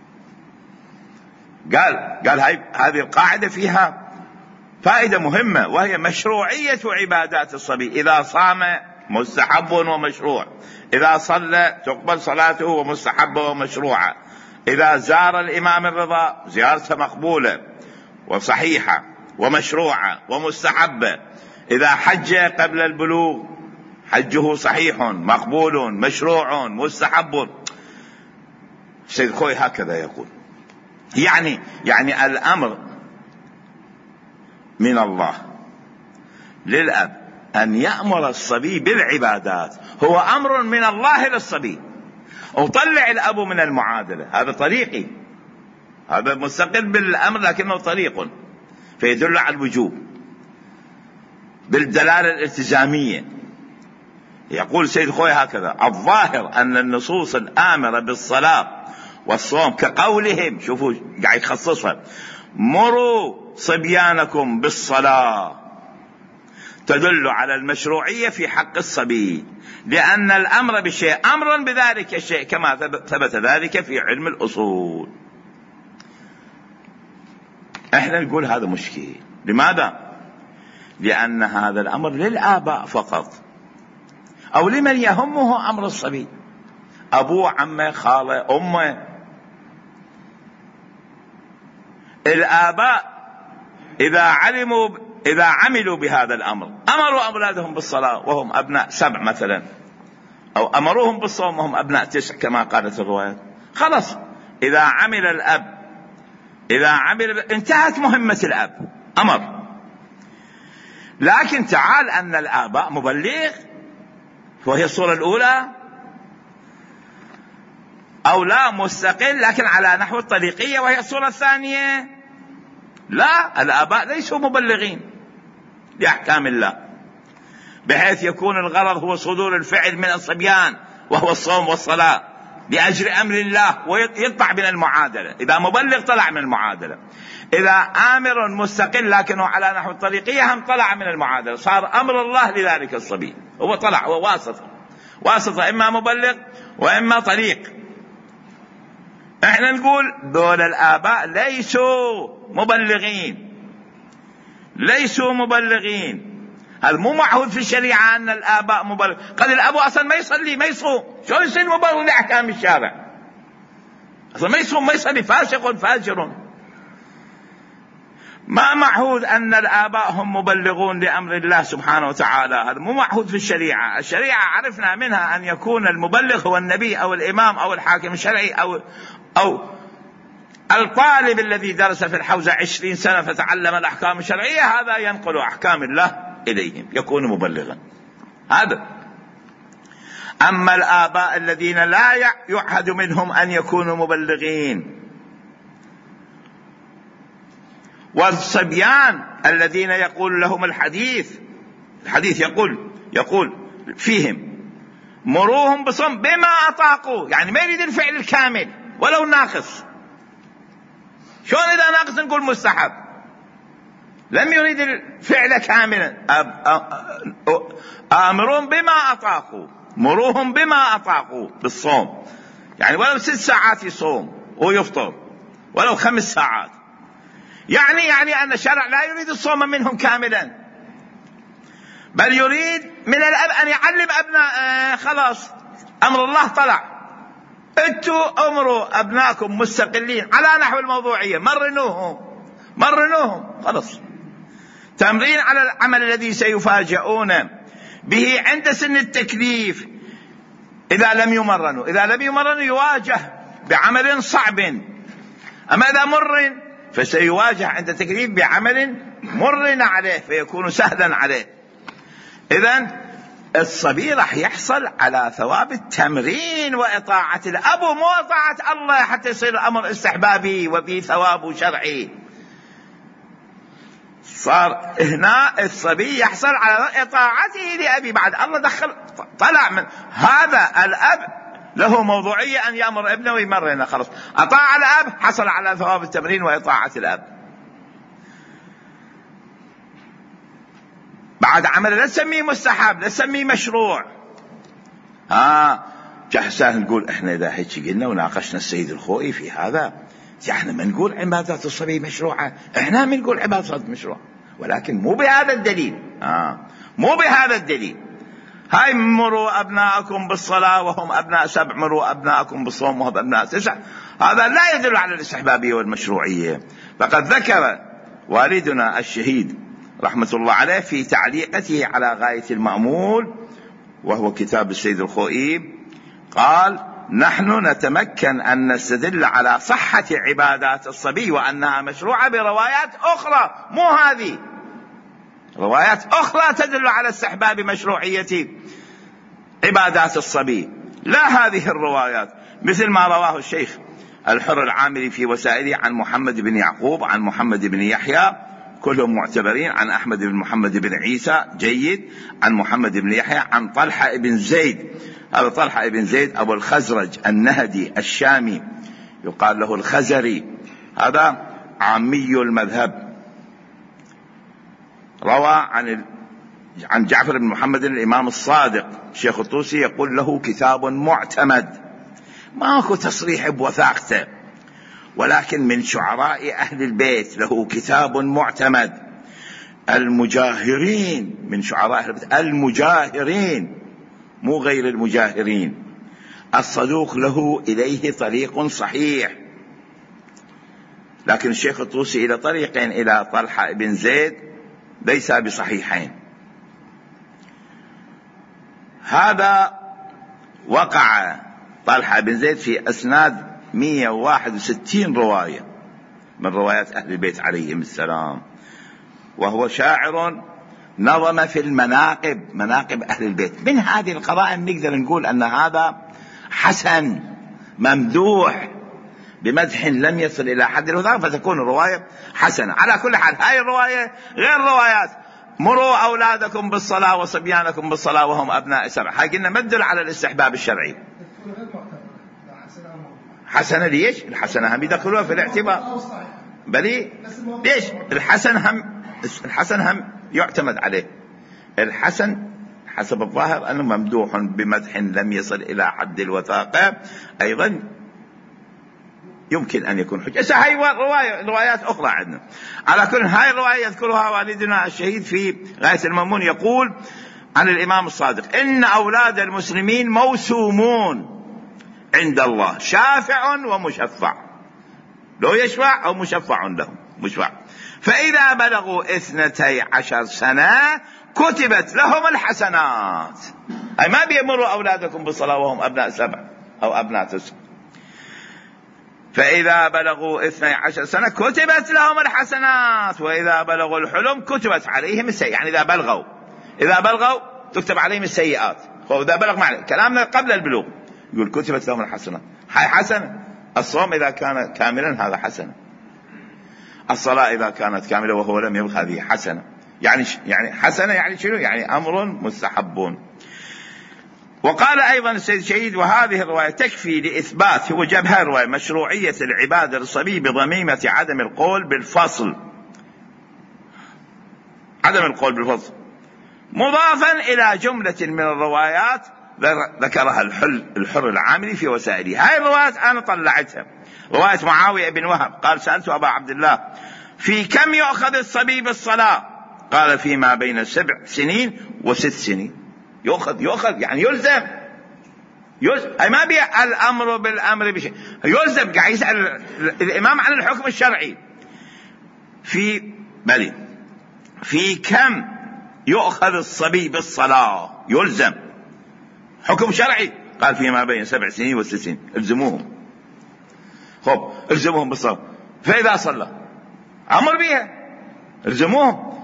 قال هذه القاعدة فيها فائدة مهمة، وهي مشروعية عبادات الصبي. إذا صام مستحب ومشروع، إذا صلى تقبل صلاته ومستحبة ومشروعة، إذا زار الإمام الرضا زيارته مقبولة وصحيحة ومشروعة ومستحبة، إذا حج قبل البلوغ حجه صحيح مقبول مشروع مستحب. سيد خوي هكذا يقول، يعني الأمر من الله للأب أن يأمر الصبي بالعبادات هو أمر من الله للصبي، وطلع الأب من المعادلة. هذا طريقي، هذا مستقل بالأمر لكنه طريق، فيدل على الوجوب بالدلالة الالتزامية. يقول سيد خوي هكذا: الظاهر أن النصوص الآمرة بالصلاة والصوم كقولهم، شوفوا قاعد يخصصها، مروا صبيانكم بالصلاة، تدل على المشروعية في حق الصبي، لأن الأمر بالشيء أمر بذلك الشيء كما ثبت ذلك في علم الأصول. احنا نقول هذا مشكل. لماذا؟ لأن هذا الأمر للآباء فقط، أو لمن يهمه أمر الصبي، أبوه عمه خاله أمه. الآباء إذا عملوا بهذا الأمر أمروا أولادهم بالصلاة وهم أبناء 7 مثلا، أو أمروهم بالصوم وهم أبناء 9 كما قالت الروايات، خلاص إذا عمل الأب انتهت مهمة الأب، أمر. لكن تعال أن الآباء مبلغ، وهي الصورة الأولى، أو لا مستقل لكن على نحو الطريقية، وهي الصورة الثانية. لا، الآباء ليسوا مبلغين لأحكام الله، بحيث يكون الغرض هو صدور الفعل من الصبيان وهو الصوم والصلاة لأجل أمر الله، ويطلع من المعادلة. إذا مبلغ طلع من المعادلة، إذا آمر مستقل لكنه على نحو الطريقية هم طلع من المعادلة، صار أمر الله لذلك الصبي، هو طلع، هو واسطة إما مبلغ وإما طريق. احنا نقول دول الآباء ليسوا مبلغين، هذا مو معهود في الشريعة أن الآباء مبلغ. قد الأب أصلا ما يصلي ما يصوم، شلون يصير مبلغ لأحكام الشارع؟ أصلا ما يصوم ما يصلي، فاسق فاجر. ما معهود أن الآباء هم مبلغون لأمر الله سبحانه وتعالى، هذا مو معهود في الشريعة. الشريعة عرفنا منها أن يكون المبلغ هو النبي أو الإمام أو الحاكم الشرعي أو الطالب الذي درس في الحوزة 20 سنة فتعلم الأحكام الشرعية، هذا ينقل أحكام الله إليهم يكون مبلغا. هذا. أما الآباء الذين لا يعهد منهم أن يكونوا مبلغين، والصبيان الذين يقول لهم الحديث يقول فيهم مروهم بصم بما أطاقوا، يعني ما يريد الفعل الكامل ولو ناقص. شلون إذا ناقص نقول مستحب؟ لم يريد الفعل كاملا. آمرون بما أطاقوا، مروهم بما أطاقوا بالصوم، يعني ولو 6 ساعات يصوم ويفطر، ولو 5 ساعات. يعني أن الشرع لا يريد الصوم منهم كاملا، بل يريد من الأب أن يعلم أبناء. خلاص أمر الله طلع، انتوا أمروا أبنائكم مستقلين على نحو الموضوعية، مرنوهم خلاص. تمرين على العمل الذي سيفاجئون به عند سن التكليف. إذا لم يمرنوا يواجه بعمل صعب، أما إذا مرن فسيواجه عند التكليف بعمل مرن عليه فيكون سهلا عليه. إذن الصبي راح يحصل على ثواب التمرين وإطاعة الأب، مو إطاعة الله حتى يصير الأمر استحبابي وفي ثواب شرعي. صار هنا الصبي يحصل على إطاعته لأبي، بعد الله طلع من هذا الأب له موضوعية أن يأمر ابنه ويمرنه، خلاص أطاع الأب حصل على ثواب التمرين وإطاعة الأب. بعد عمل لا تسميه مستحب، لا تسميه مشروع. جحسان نقول احنا اذا هيك قلنا وناقشنا السيد الخوئي في هذا، احنا ما نقول عبادات الصبي مشروعة، احنا ما نقول عبادات مشروعة، ولكن مو بهذا الدليل. مو بهذا الدليل. هاي مروا أبناءكم بالصلاة وهم أبناء 7، مروا أبناءكم بالصوم وهم أبناء 9، هذا لا يدل على الاستحبابية والمشروعية. فقد ذكر والدنا الشهيد رحمة الله عليه في تعليقته على غاية المأمول، وهو كتاب السيد الخوئي، قال: نحن نتمكن أن نستدل على صحة عبادات الصبي وأنها مشروعة بروايات أخرى، مو هذه، روايات أخرى تدل على استحباب مشروعية عبادات الصبي، لا هذه الروايات، مثل ما رواه الشيخ الحر العامري في وسائله عن محمد بن يعقوب عن محمد بن يحيى، كلهم معتبرين، عن أحمد بن محمد بن عيسى جيد، عن محمد بن يحيى عن طلحة بن زيد. هذا طلحة بن زيد أبو الخزرج النهدي الشامي، يقال له الخزري، هذا عامي المذهب. روى عن جعفر بن محمد الإمام الصادق، الشيخ الطوسي يقول له كتاب معتمد، ماكو تصريح بوثاقته، ولكن من شعراء أهل البيت، له كتاب معتمد. المجاهرين من شعراء أهل البيت، المجاهرين مو غير المجاهرين. الصدوق له إليه طريق صحيح، لكن الشيخ الطوسي إلى طريقين إلى طلحة بن زيد ليس بصحيحين. هذا وقع طلحة بن زيد في أسناد 161 رواية من روايات أهل البيت عليهم السلام، وهو شاعر نظم في المناقب، مناقب أهل البيت. من هذه القرائن نقدر نقول أن هذا حسن ممدوح بمدح لم يصل إلى حد الوثاقة، فتكون الرواية حسنة. على كل حال هاي الرواية غير روايات مروا أولادكم بالصلاة وصبيانكم بالصلاة وهم أبناء 7، هاي قلنا ما تدل على الاستحباب الشرعي. حسنة ليش؟ الحسنة هم يدخلوها في الاعتبار، بلي ليش؟ الحسن هم يعتمد عليه. الحسن حسب الظاهر أنه ممدوح بمدح لم يصل إلى حد الوثاقة، أيضا يمكن أن يكون حجة. هاي روايات أخرى عندنا. على كل هاي الرواية يذكرها والدنا الشهيد في غاية المأمون، يقول عن الإمام الصادق: إن أولاد المسلمين موسومون عند الله، شافع ومشفع، لو يشفع أو مشفع لهم مشفع. فإذا بلغوا 12 سنة كتبت لهم الحسنات. أي ما بيأمروا أولادكم بالصلاة وهم أبناء 7 أو أبناء 9. فإذا بلغوا 12 سنة كتبت لهم الحسنات، وإذا بلغوا الحلم كتبت عليهم السيئات. يعني إذا بلغوا تكتب عليهم السيئات. إذا بلغ معنى كلامنا قبل البلوغ، يقول كتبت لهم الحسنات. هاي حسنة. الصوم إذا كان كاملا هذا حسنة. الصلاة إذا كانت كاملة وهو لم يبلغ هذه حسنة. يعني حسنة يعني شنو؟ يعني أمر مستحبون. وقال أيضا السيد الشهيد: وهذه الرواية تكفي لإثبات، هو جابها الرواية، مشروعية العبادة للصبي بضميمة عدم القول بالفصل، مضافا إلى جملة من الروايات ذكرها الحر العاملي في وسائله. هاي الروايات أنا طلعتها. رواية معاوية بن وهب قال: سألت أبا عبد الله: في كم يؤخذ الصبي بالصلاة؟ قال: فيما بين 7 سنين و6 سنين. يؤخذ يعني يلزم. أي ما بي الأمر بالأمر بشيء، يلزم. قاعد يسأل الإمام عن الحكم الشرعي. في كم يؤخذ الصبي بالصلاة؟ يلزم حكم شرعي. قال: فيما بين 7 سنين و6 سنين. الزموهم. الزموهم بالصلاة. فإذا صلى أمر بها، الزموهم.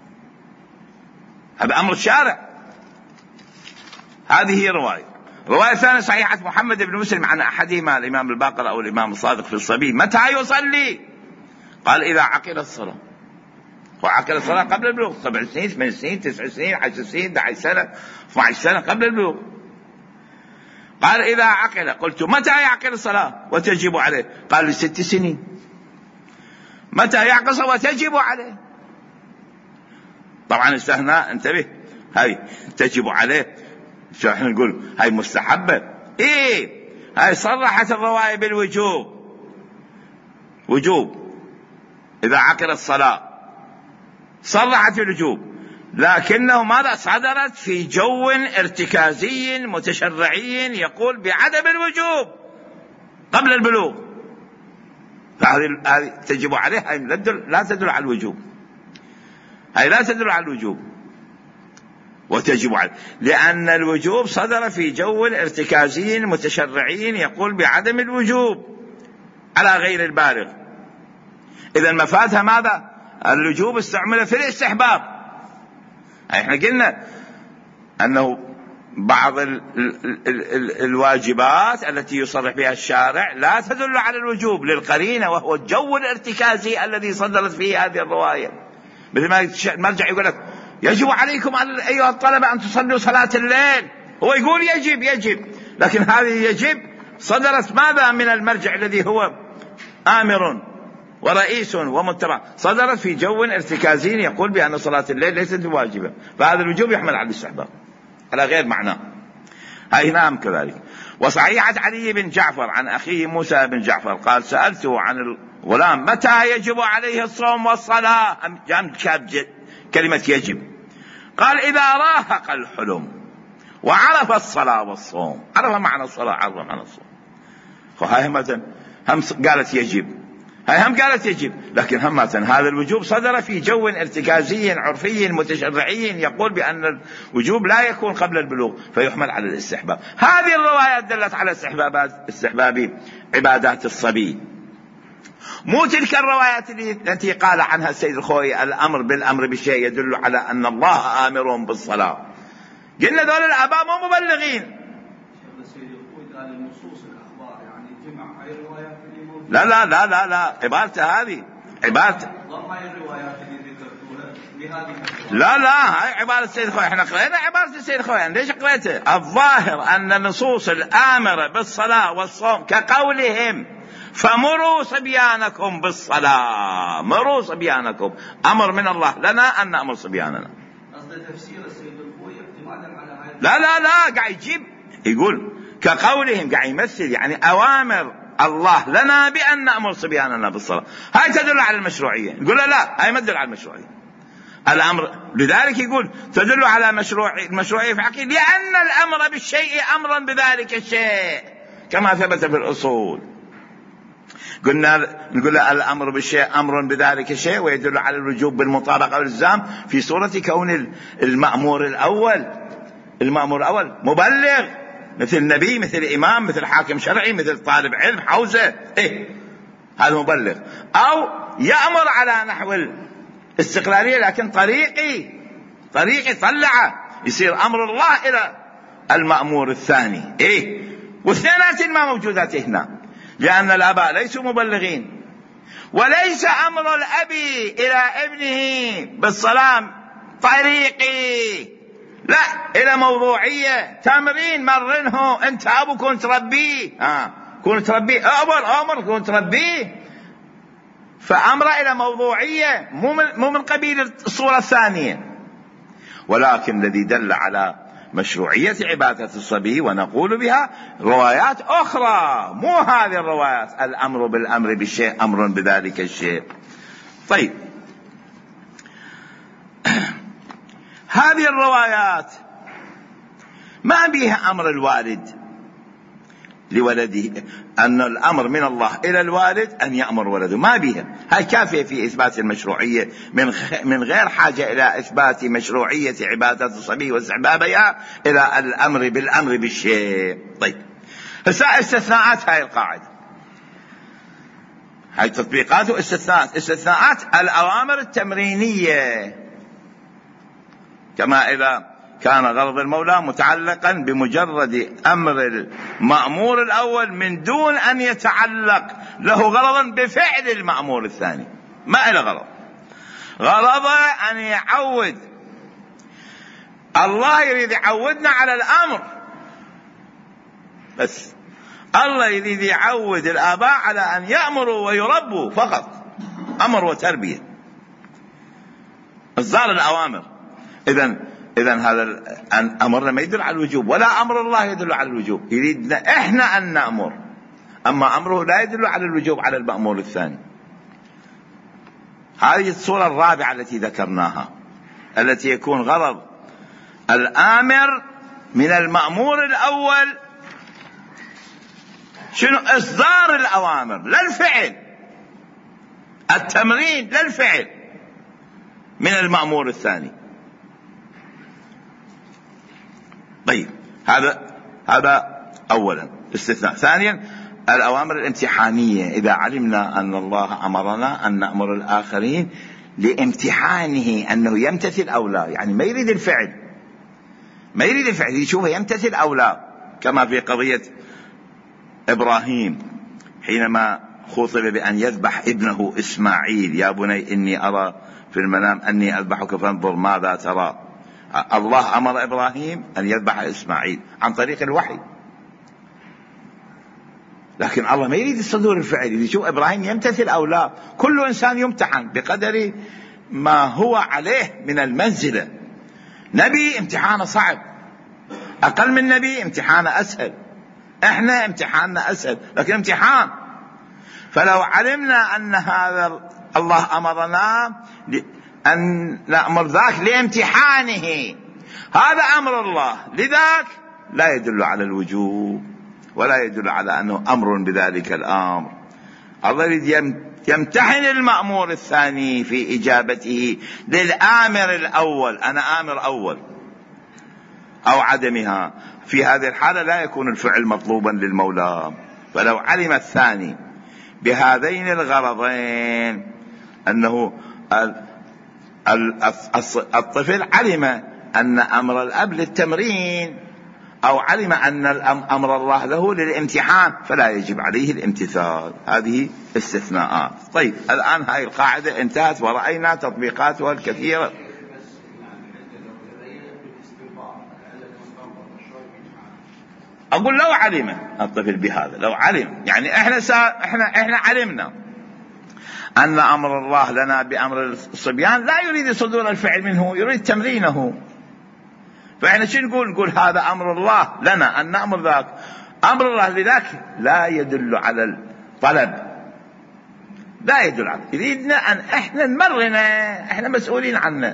هذا أمر الشارع. هذه هي رواية ثانية صحيحة محمد بن مسلم عن أحدهما، الإمام الباقر أو الإمام الصادق، في الصبي: متى يصلي؟ قال: إذا عقل الصلاة. وعقل الصلاة قبل البلوغ، 7 سنين 8 سنين 9 سنين 10 سنين 11 سنة 12 سنة قبل البلوغ. قال: إذا عقل. قلت: متى يعقل الصلاة وتجب عليه؟ قال: ل6 سنين. متى يعقل الصلاة وتجب عليه؟ طبعا استثناء، انتبه، هاي تجب عليه شو احنا نقول هاي مستحبة. هاي صرحت الرواية وجوب إذا عقل الصلاة، صرحت الوجوب، لكنه ماذا؟ صدرت في جو ارتكازي متشرعي يقول بعدم الوجوب قبل البلوغ. فهذه تجب عليه. هاي لا تدل على الوجوب. هاي لا تدل على الوجوب وتجب عليه، لأن الوجوب صدر في جو ارتكازي متشرعي يقول بعدم الوجوب على غير البالغ. إذا مفادها ماذا؟ الوجوب استعمل في الاستحباب. احنا قلنا أنه بعض الواجبات التي يصرح بها الشارع لا تدل على الوجوب للقرينة، وهو الجو الارتكازي الذي صدرت فيه هذه الرواية. مثل ما المرجع يقول لك: يجب عليكم أيها الطلبة أن تصلوا صلاة الليل. هو يقول يجب، لكن هذه يجب صدرت ماذا؟ من المرجع الذي هو آمر ورئيس ومتبع، صدرت في جو ارتكازي يقول بأن صلاة الليل ليست واجبة. فهذا الوجوب يحمل على الاستحباب على غير معناه. هاي نعم كذلك. وصحيحة علي بن جعفر عن أخيه موسى بن جعفر قال: سألته عن الغلام: متى يجب عليه الصوم والصلاة؟ كلمة يجب. قال: إذا راهق الحلم وعرف الصلاة والصوم. عرف معنى الصلاة، عرف معنى الصوم. فهاي همة هم قالت يجب، هاي هم قالت يجب، لكن همة هذا الوجوب صدر في جو ارتكازي عرفي متشرعي يقول بأن الوجوب لا يكون قبل البلوغ، فيحمل على الاستحباب. هذه الروايات دلت على استحباب عبادات الصبي، مو تلك الروايات التي قال عنها السيد الخوي: الأمر بالأمر بشيء يدل على أن الله آمرهم بالصلاة. قلنا ذول الآباء مو مبلغين. لا لا لا لا لا، عبارته هذه عبارته. لا لا، هاي عبارة السيد الخوي. احنا قرأنا عبارة السيد الخوي، ليش قرأته؟ الظاهر أن النصوص الآمرة بالصلاة والصوم كقولهم: فمروا صبيانكم بالصلاة. مروا صبيانكم، أمر من الله لنا أن نأمر صبياننا. لا لا لا، قاعد يجيب يقول كقولهم، قاعد يمثل يعني الله لنا بأن نأمر صبياننا بالصلاة، هاي تدل على المشروعية. نقول لا، هاي ما تدل على المشروعية. الأمر لذلك يقول تدل على المشروعية في حقه، لأن الأمر بالشيء أمرا بذلك الشيء كما ثبت في الأصول. نقول الأمر بالشيء أمر بذلك الشيء، ويدل على الوجوب بالمطابقة والإلزام في صورة كون المأمور الأول مبلغ، مثل نبي، مثل إمام، مثل حاكم شرعي، مثل طالب علم حوزة، هذا مبلغ. أو يأمر على نحو الاستقلالية لكن طريقي طلعه، يصير أمر الله إلى المأمور الثاني. واثنينات ما موجودات هنا، لأن الآباء ليسوا مبلغين، وليس أمر الأب إلى ابنه بالسلام طريقي، لا، إلى موضوعية، تمرين مرنه، أنت أبو كنت تربيه، كنت تربيه، أمر كنت تربيه، فأمر إلى موضوعية، مو من قبيل الصورة الثانية. ولكن الذي دل على مشروعية عبادة الصبي ونقول بها روايات أخرى، مو هذه الروايات، الأمر بالأمر بالشيء أمر بذلك الشيء. طيب، هذه الروايات ما بها أمر الوالد لولده، أن الأمر من الله إلى الوالد أن يأمر ولده، ما بها، هاي كافية في إثبات المشروعية من غير حاجة إلى إثبات مشروعية عبادة الصبي واستحبابها إلى الأمر بالأمر بالشيء. طيب، استثناءات هاي القاعدة، هاي تطبيقات استثناءات الأوامر التمرينية، كما إذا كان غرض المولى متعلقا بمجرد أمر المأمور الأول من دون أن يتعلق له غرضا بفعل المأمور الثاني، ما إلى غرض أن يعود الله، يريد يعودنا على الأمر، بس الله يريد يعود الآباء على أن يأمروا ويربوا فقط، أمر وتربية، إصدار الأوامر. إذن هذا أمرنا ما يدل على الوجوب، ولا أمر الله يدل على الوجوب، يريدنا إحنا أن نأمر، أما أمره لا يدل على الوجوب على المأمور الثاني. هذه الصورة الرابعة التي ذكرناها، التي يكون غرض الآمر من المأمور الأول شنو؟ إصدار الأوامر، لا الفعل، التمرين لا الفعل من المأمور الثاني. طيب، هذا أولا استثناء. ثانيا الأوامر الامتحانية، إذا علمنا أن الله أمرنا أن نأمر الآخرين لامتحانه أنه يمتثل أو لا، يعني ما يريد الفعل، يشوفه يمتثل أو لا، كما في قضية إبراهيم حينما خطب بأن يذبح ابنه إسماعيل، يا بني إني أرى في المنام أني أذبحك فانظر ماذا ترى. الله أمر إبراهيم أن يذبح إسماعيل عن طريق الوحي، لكن الله ما يريد الصدور الفعل، يشوف إبراهيم يمتثل أو لا. كل إنسان يمتحن بقدر ما هو عليه من المنزلة. نبي امتحانه صعب، أقل من نبي امتحانه أسهل، إحنا امتحاننا أسهل، لكن امتحان. فلو علمنا أن هذا الله أمرنا أن نأمر ذاك لامتحانه، هذا أمر الله، لذاك لا يدل على الوجوب ولا يدل على أنه أمر بذلك الأمر. الله يريد يمتحن المأمور الثاني في إجابته للآمر الأول، أنا آمر أول أو عدمها. في هذه الحالة لا يكون الفعل مطلوبا للمولى. فلو علم الثاني بهذين الغرضين، أنه الطفل علم أن أمر الأب للتمرين، أو علم أن أمر الله له للامتحان، فلا يجب عليه الامتثال. هذه استثناءات. طيب، الآن هاي القاعدة انتهت ورأينا تطبيقاتها الكثيرة. أقول لو علم الطفل بهذا، لو علم، يعني احنا علمنا أن أمر الله لنا بأمر الصبيان لا يريد صدور الفعل منه، يريد تمرينه. فإحنا شو نقول هذا أمر الله لنا أن نأمر ذاك، أمر الله لذاك لا يدل على طلب، لا يدل على. يريدنا أن إحنا نمرنا، إحنا مسؤولين عنه.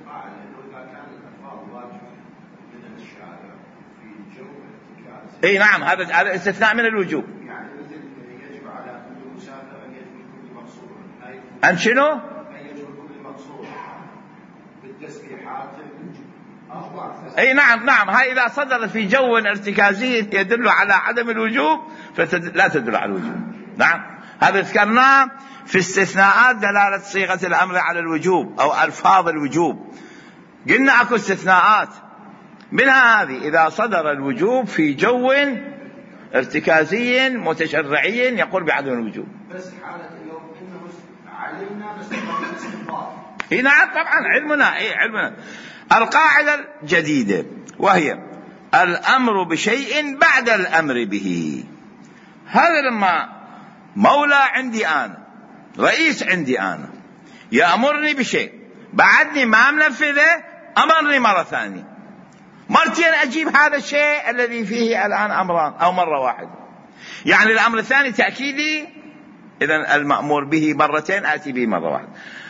اي نعم، هذا استثناء من الوجوب. يعني مثل يجب على كل مسافر ان يجب كل مقصود ان شنو؟ ان يجب كل مقصود بالتسبيحات. اي نعم، هاي اذا صدر في جو ارتكازي يدل على عدم الوجوب فلا تدل على الوجوب. نعم، هذا ذكرناه في استثناءات دلالة صيغة الامر على الوجوب او الفاظ الوجوب. قلنا اكو استثناءات منها هذه اذا صدر الوجوب في جو ارتكازي متشرعي يقول بعدم الوجوب. بس حالة اليوم انه علمنا بس الاستنباط. اي نعم طبعا علمنا. القاعدة الجديدة وهي الامر بشيء بعد الامر به. هذا لما مولى عندي انا، رئيس عندي انا، يأمرني بشيء بعدني ما منفذه، امرني مرة ثانية، مرتين اجيب هذا الشيء الذي فيه الان امران او مرة واحدة. يعني الامر الثاني تأكيدي، اذا المأمور به مرتين اتي به مرة واحدة.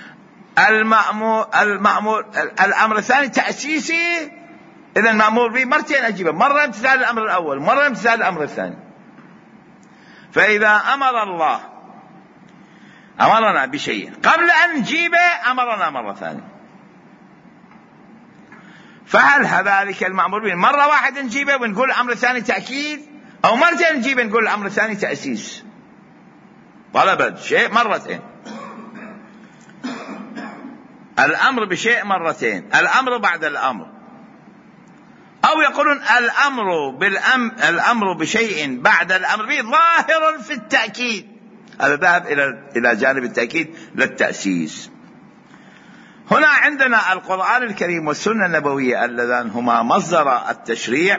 الامر الثاني تأسيسي، اذا المأمور به مرتين اجيبه، مرة امتثال الامر الاول، مرة امتثال الامر الثاني. فاذا امر الله امرنا بشيء قبل ان نجيبه امرنا مرة ثانية، فهل ذلك المأمور به مرة واحدة نجيبه ونقول الامر الثاني تأكيد، او مرتين نجيبه نقول الامر الثاني تأسيس؟ طلب شيء مرتين، الامر بشيء مرتين، الامر بعد الامر. او يقولون الامر بشيء بعد الامر به ظاهر في التأكيد، هذا ذهب الى جانب التأكيد للتأسيس. هنا عندنا القرآن الكريم والسنة النبوية اللذان هما مصدر التشريع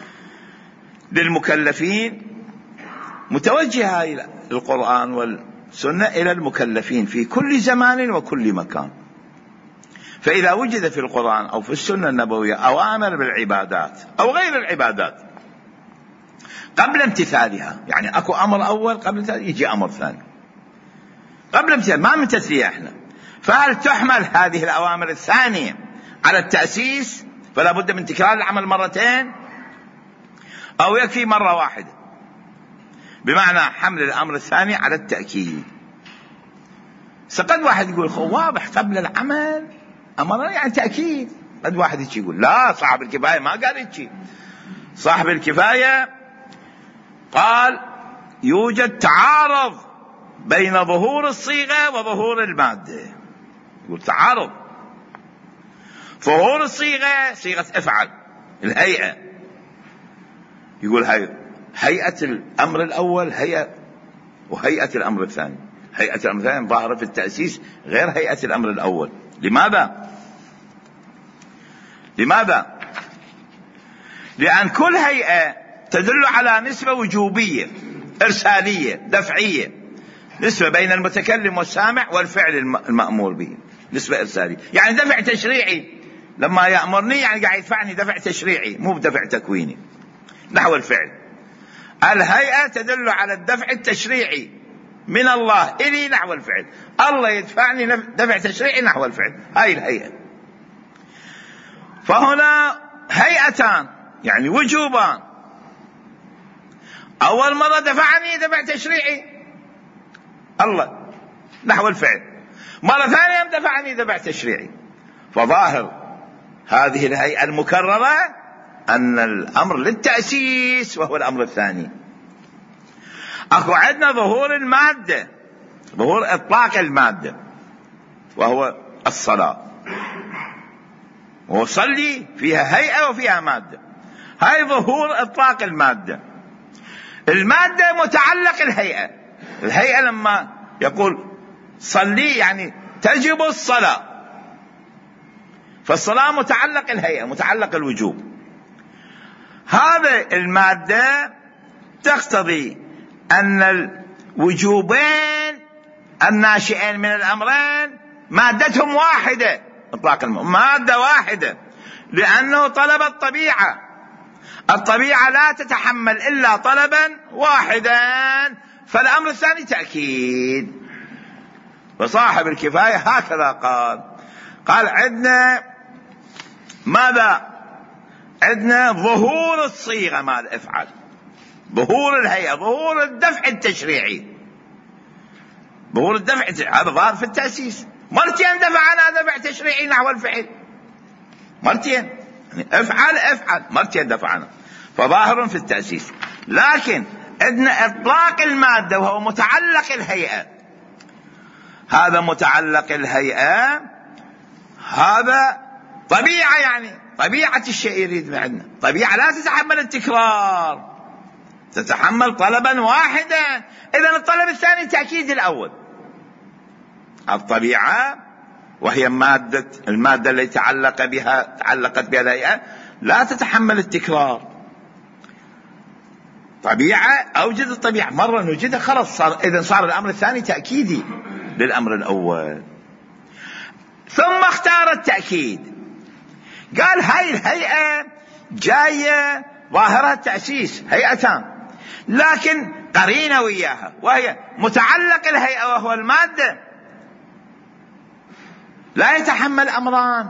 للمكلفين، متوجه القرآن والسنة إلى المكلفين في كل زمان وكل مكان. فإذا وجد في القرآن أو في السنة النبوية أوامر بالعبادات أو غير العبادات قبل امتثالها، يعني أكو أمر أول قبل امتثال يجي أمر ثاني قبل امتثال، ما من تسلية احنا، فهل تحمل هذه الأوامر الثانية على التأسيس فلا بد من تكرار العمل مرتين، أو يكفي مرة واحدة بمعنى حمل الأمر الثاني على التأكيد؟ قد واحد يقول واضح قبل العمل أمرنا يعني تأكيد، قد واحد يقول لا صاحب الكفاية ما قال يجي. صاحب الكفاية قال يوجد تعارض بين ظهور الصيغة وظهور المادة، يقول تعارض. ظهور الصيغة صيغة افعل الهيئة، يقول هيئة الأمر الأول هيئة وهيئة الأمر الثاني، هيئة الأمر الثاني ظاهرة في التأسيس غير هيئة الأمر الأول. لماذا؟ لأن كل هيئة تدل على نسبة وجوبية إرسالية دفعية، نسبة بين المتكلم والسامع والفعل المأمور به، نسبة إرسالية، يعني دفع تشريعي. لما يأمرني يعني قاعد يدفعني دفع تشريعي مو بدفع تكويني نحو الفعل. الهيئة تدل على الدفع التشريعي من الله إلي نحو الفعل، الله يدفعني دفع تشريعي نحو الفعل، هاي الهيئة. فهنا هيئتان يعني وجوبان، أول مرة دفعني دفع تشريعي الله نحو الفعل، مرة ثانية دفعني دفع تشريعي. فظاهر هذه الهيئة المكررة أن الأمر للتأسيس وهو الأمر الثاني. أكو عندنا ظهور المادة، ظهور إطلاق المادة وهو الصلاة، وصلي فيها هيئة وفيها مادة، هاي ظهور إطلاق المادة. المادة متعلق الهيئة، الهيئة لما يقول صلي يعني تجب الصلاة، فالصلاة متعلق الهيئة متعلق الوجوب. هذا المادة تقتضي أن الوجوبين الناشئين من الأمرين مادتهم واحدة، إطلاق مادة واحدة، لأنه طلب الطبيعة لا تتحمل إلا طلبا واحدا، فالأمر الثاني تأكيد. وصاحب الكفاية هكذا قال عندنا ماذا؟ عندنا ظهور الصيغة ماذا افعل، ظهور الهيئة، ظهور الدفع التشريعي. ظهور الدفع هذا ظاهر في التأسيس. مرتين دفعنا دفع تشريعي نحو الفعل، مرتين يعني افعل مرتين دفعنا، فظاهر في التأسيس. لكن عندنا إطلاق المادة وهو متعلق الهيئة. هذا متعلق الهيئة هذا طبيعة، يعني طبيعة الشيء يريد عندنا طبيعة لا تتحمل التكرار، تتحمل طلبا واحدا. إذن الطلب الثاني تأكيد الأول. الطبيعة وهي المادة التي تعلقت بها الهيئة لا تتحمل التكرار. طبيعة أوجد الطبيعة، مرة نوجدها خلاص إذن صار الأمر الثاني تأكيدي للأمر الأول. ثم اختار التأكيد، قال هاي الهيئة جاية ظاهرها التأسيس، هيئتان لكن قرينة وياها وهي متعلق الهيئة وهو المادة، لا يتحمل أمران.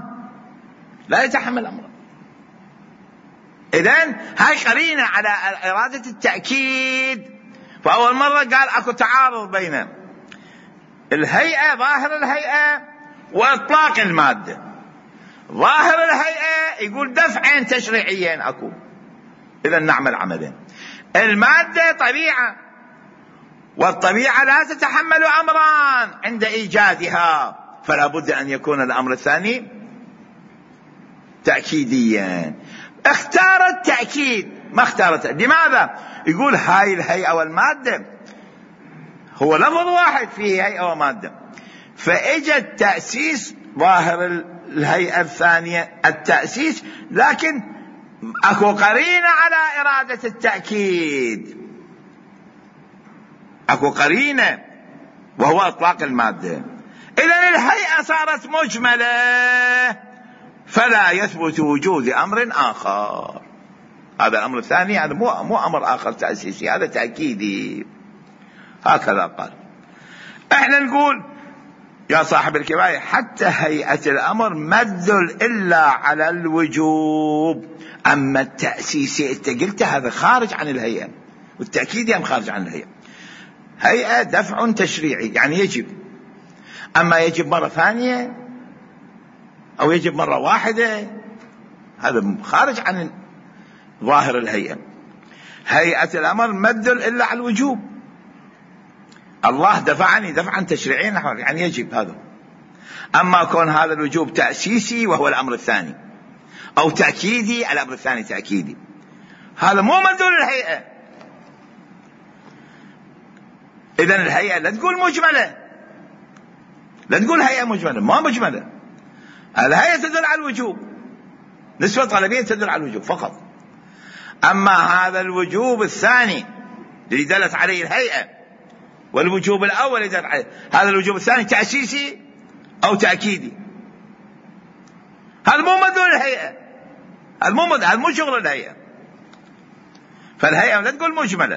إذن هاي قرينة على إرادة التأكيد. فأول مرة قال أكو تعارض بين الهيئة، ظاهر الهيئة، وإطلاق المادة. ظاهر الهيئة يقول دفعين تشريعيين أكو، إذن نعمل عملين. المادة طبيعة، والطبيعة لا تتحمل أمران عند إيجادها، فلا بد أن يكون الأمر الثاني تأكيديا. اختار التأكيد ما اختار التأكيد. لماذا؟ يقول هاي الهيئة والمادة هو لفظ واحد فيه هيئة ومادة، فإجت تأسيس ظاهر الهيئة الثانية التأسيس، لكن أكو قرينة على إرادة التأكيد، أكو قرينة وهو إطلاق المادة. إذن الهيئة صارت مجملة فلا يثبت وجود أمر آخر. هذا الأمر الثاني، هذا مو أمر آخر تأسيسي، هذا تأكيدي. هكذا قال. احنا نقول يا صاحب الكفاية حتى هيئة الأمر مدل إلا على الوجوب، أما التأسيسي انت قلت هذا خارج عن الهيئة، والتأكيد هم خارج عن الهيئة. هيئة دفع تشريعي يعني يجب، أما يجب مرة ثانية أو يجب مرة واحدة هذا خارج عن ظاهر الهيئة. هيئة الأمر مدل إلا على الوجوب. الله دفعني دفعا تشريعيا يعني يجب هذا. أما كون هذا الوجوب تأسيسي وهو الأمر الثاني، أو تأكيدي الأمر الثاني تأكيدي، هذا مو مدل الهيئة. إذن الهيئة لا تقول مجملة، لا تقول هيئة مجملة، ما مجملة. الهيئة تدل على الوجوب، نسبة طلبية تدل على الوجوب فقط. أما هذا الوجوب الثاني الذي دلت عليه الهيئة، والوجوب الأول الذي دلت عليه، هذا الوجوب الثاني تأسيسي أو تأكيدي، هذا مو مدلول الهيئة، هذا مو شغل الهيئة. فالهيئة لا تقول مجملة.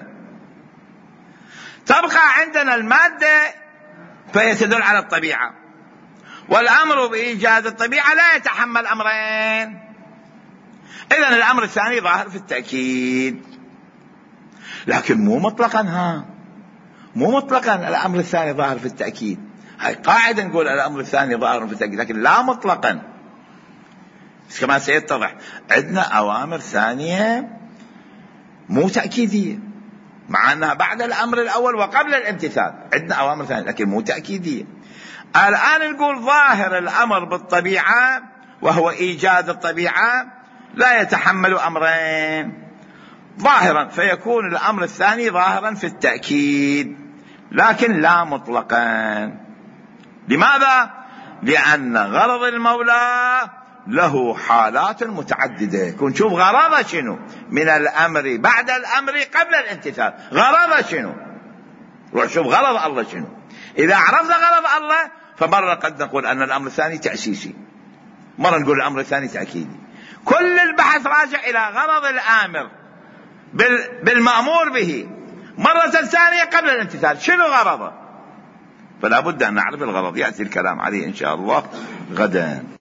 تبقى عندنا المادة فهي تدل على الطبيعة، والأمر بإيجاد الطبيعة لا يتحمل أمرين. إذن الأمر الثاني ظاهر في التأكيد، لكن مو مطلقا، مو مطلقا الأمر الثاني ظاهر في التأكيد. هاي قاعدة نقول الأمر الثاني ظاهر في التأكيد، لكن لا مطلقا. كما سيتضح عندنا أوامر ثانية مو تأكيدية، مع أنها بعد الأمر الأول وقبل الامتثال. عندنا أوامر ثانية لكن مو تأكيدية. الآن نقول ظاهر الأمر بالطبيعة وهو إيجاد الطبيعة لا يتحمل أمرين ظاهرا، فيكون الأمر الثاني ظاهرا في التأكيد لكن لا مطلقا. لماذا؟ لأن غرض المولى له حالات متعددة. يكون شوف غرضه شنو من الأمر بعد الأمر قبل الامتثال، غرضه شنو، روح شوف غرض الله شنو. إذا عرفنا غرض الله فمرة قد نقول أن الأمر الثاني تأسيسي، مرة نقول الأمر الثاني تأكيدي. كل البحث راجع إلى غرض الآمر بالمأمور به مرة ثانية قبل الامتثال، شنو غرضه؟ فلا بد أن نعرف الغرض، يأتي الكلام عليه إن شاء الله غدا.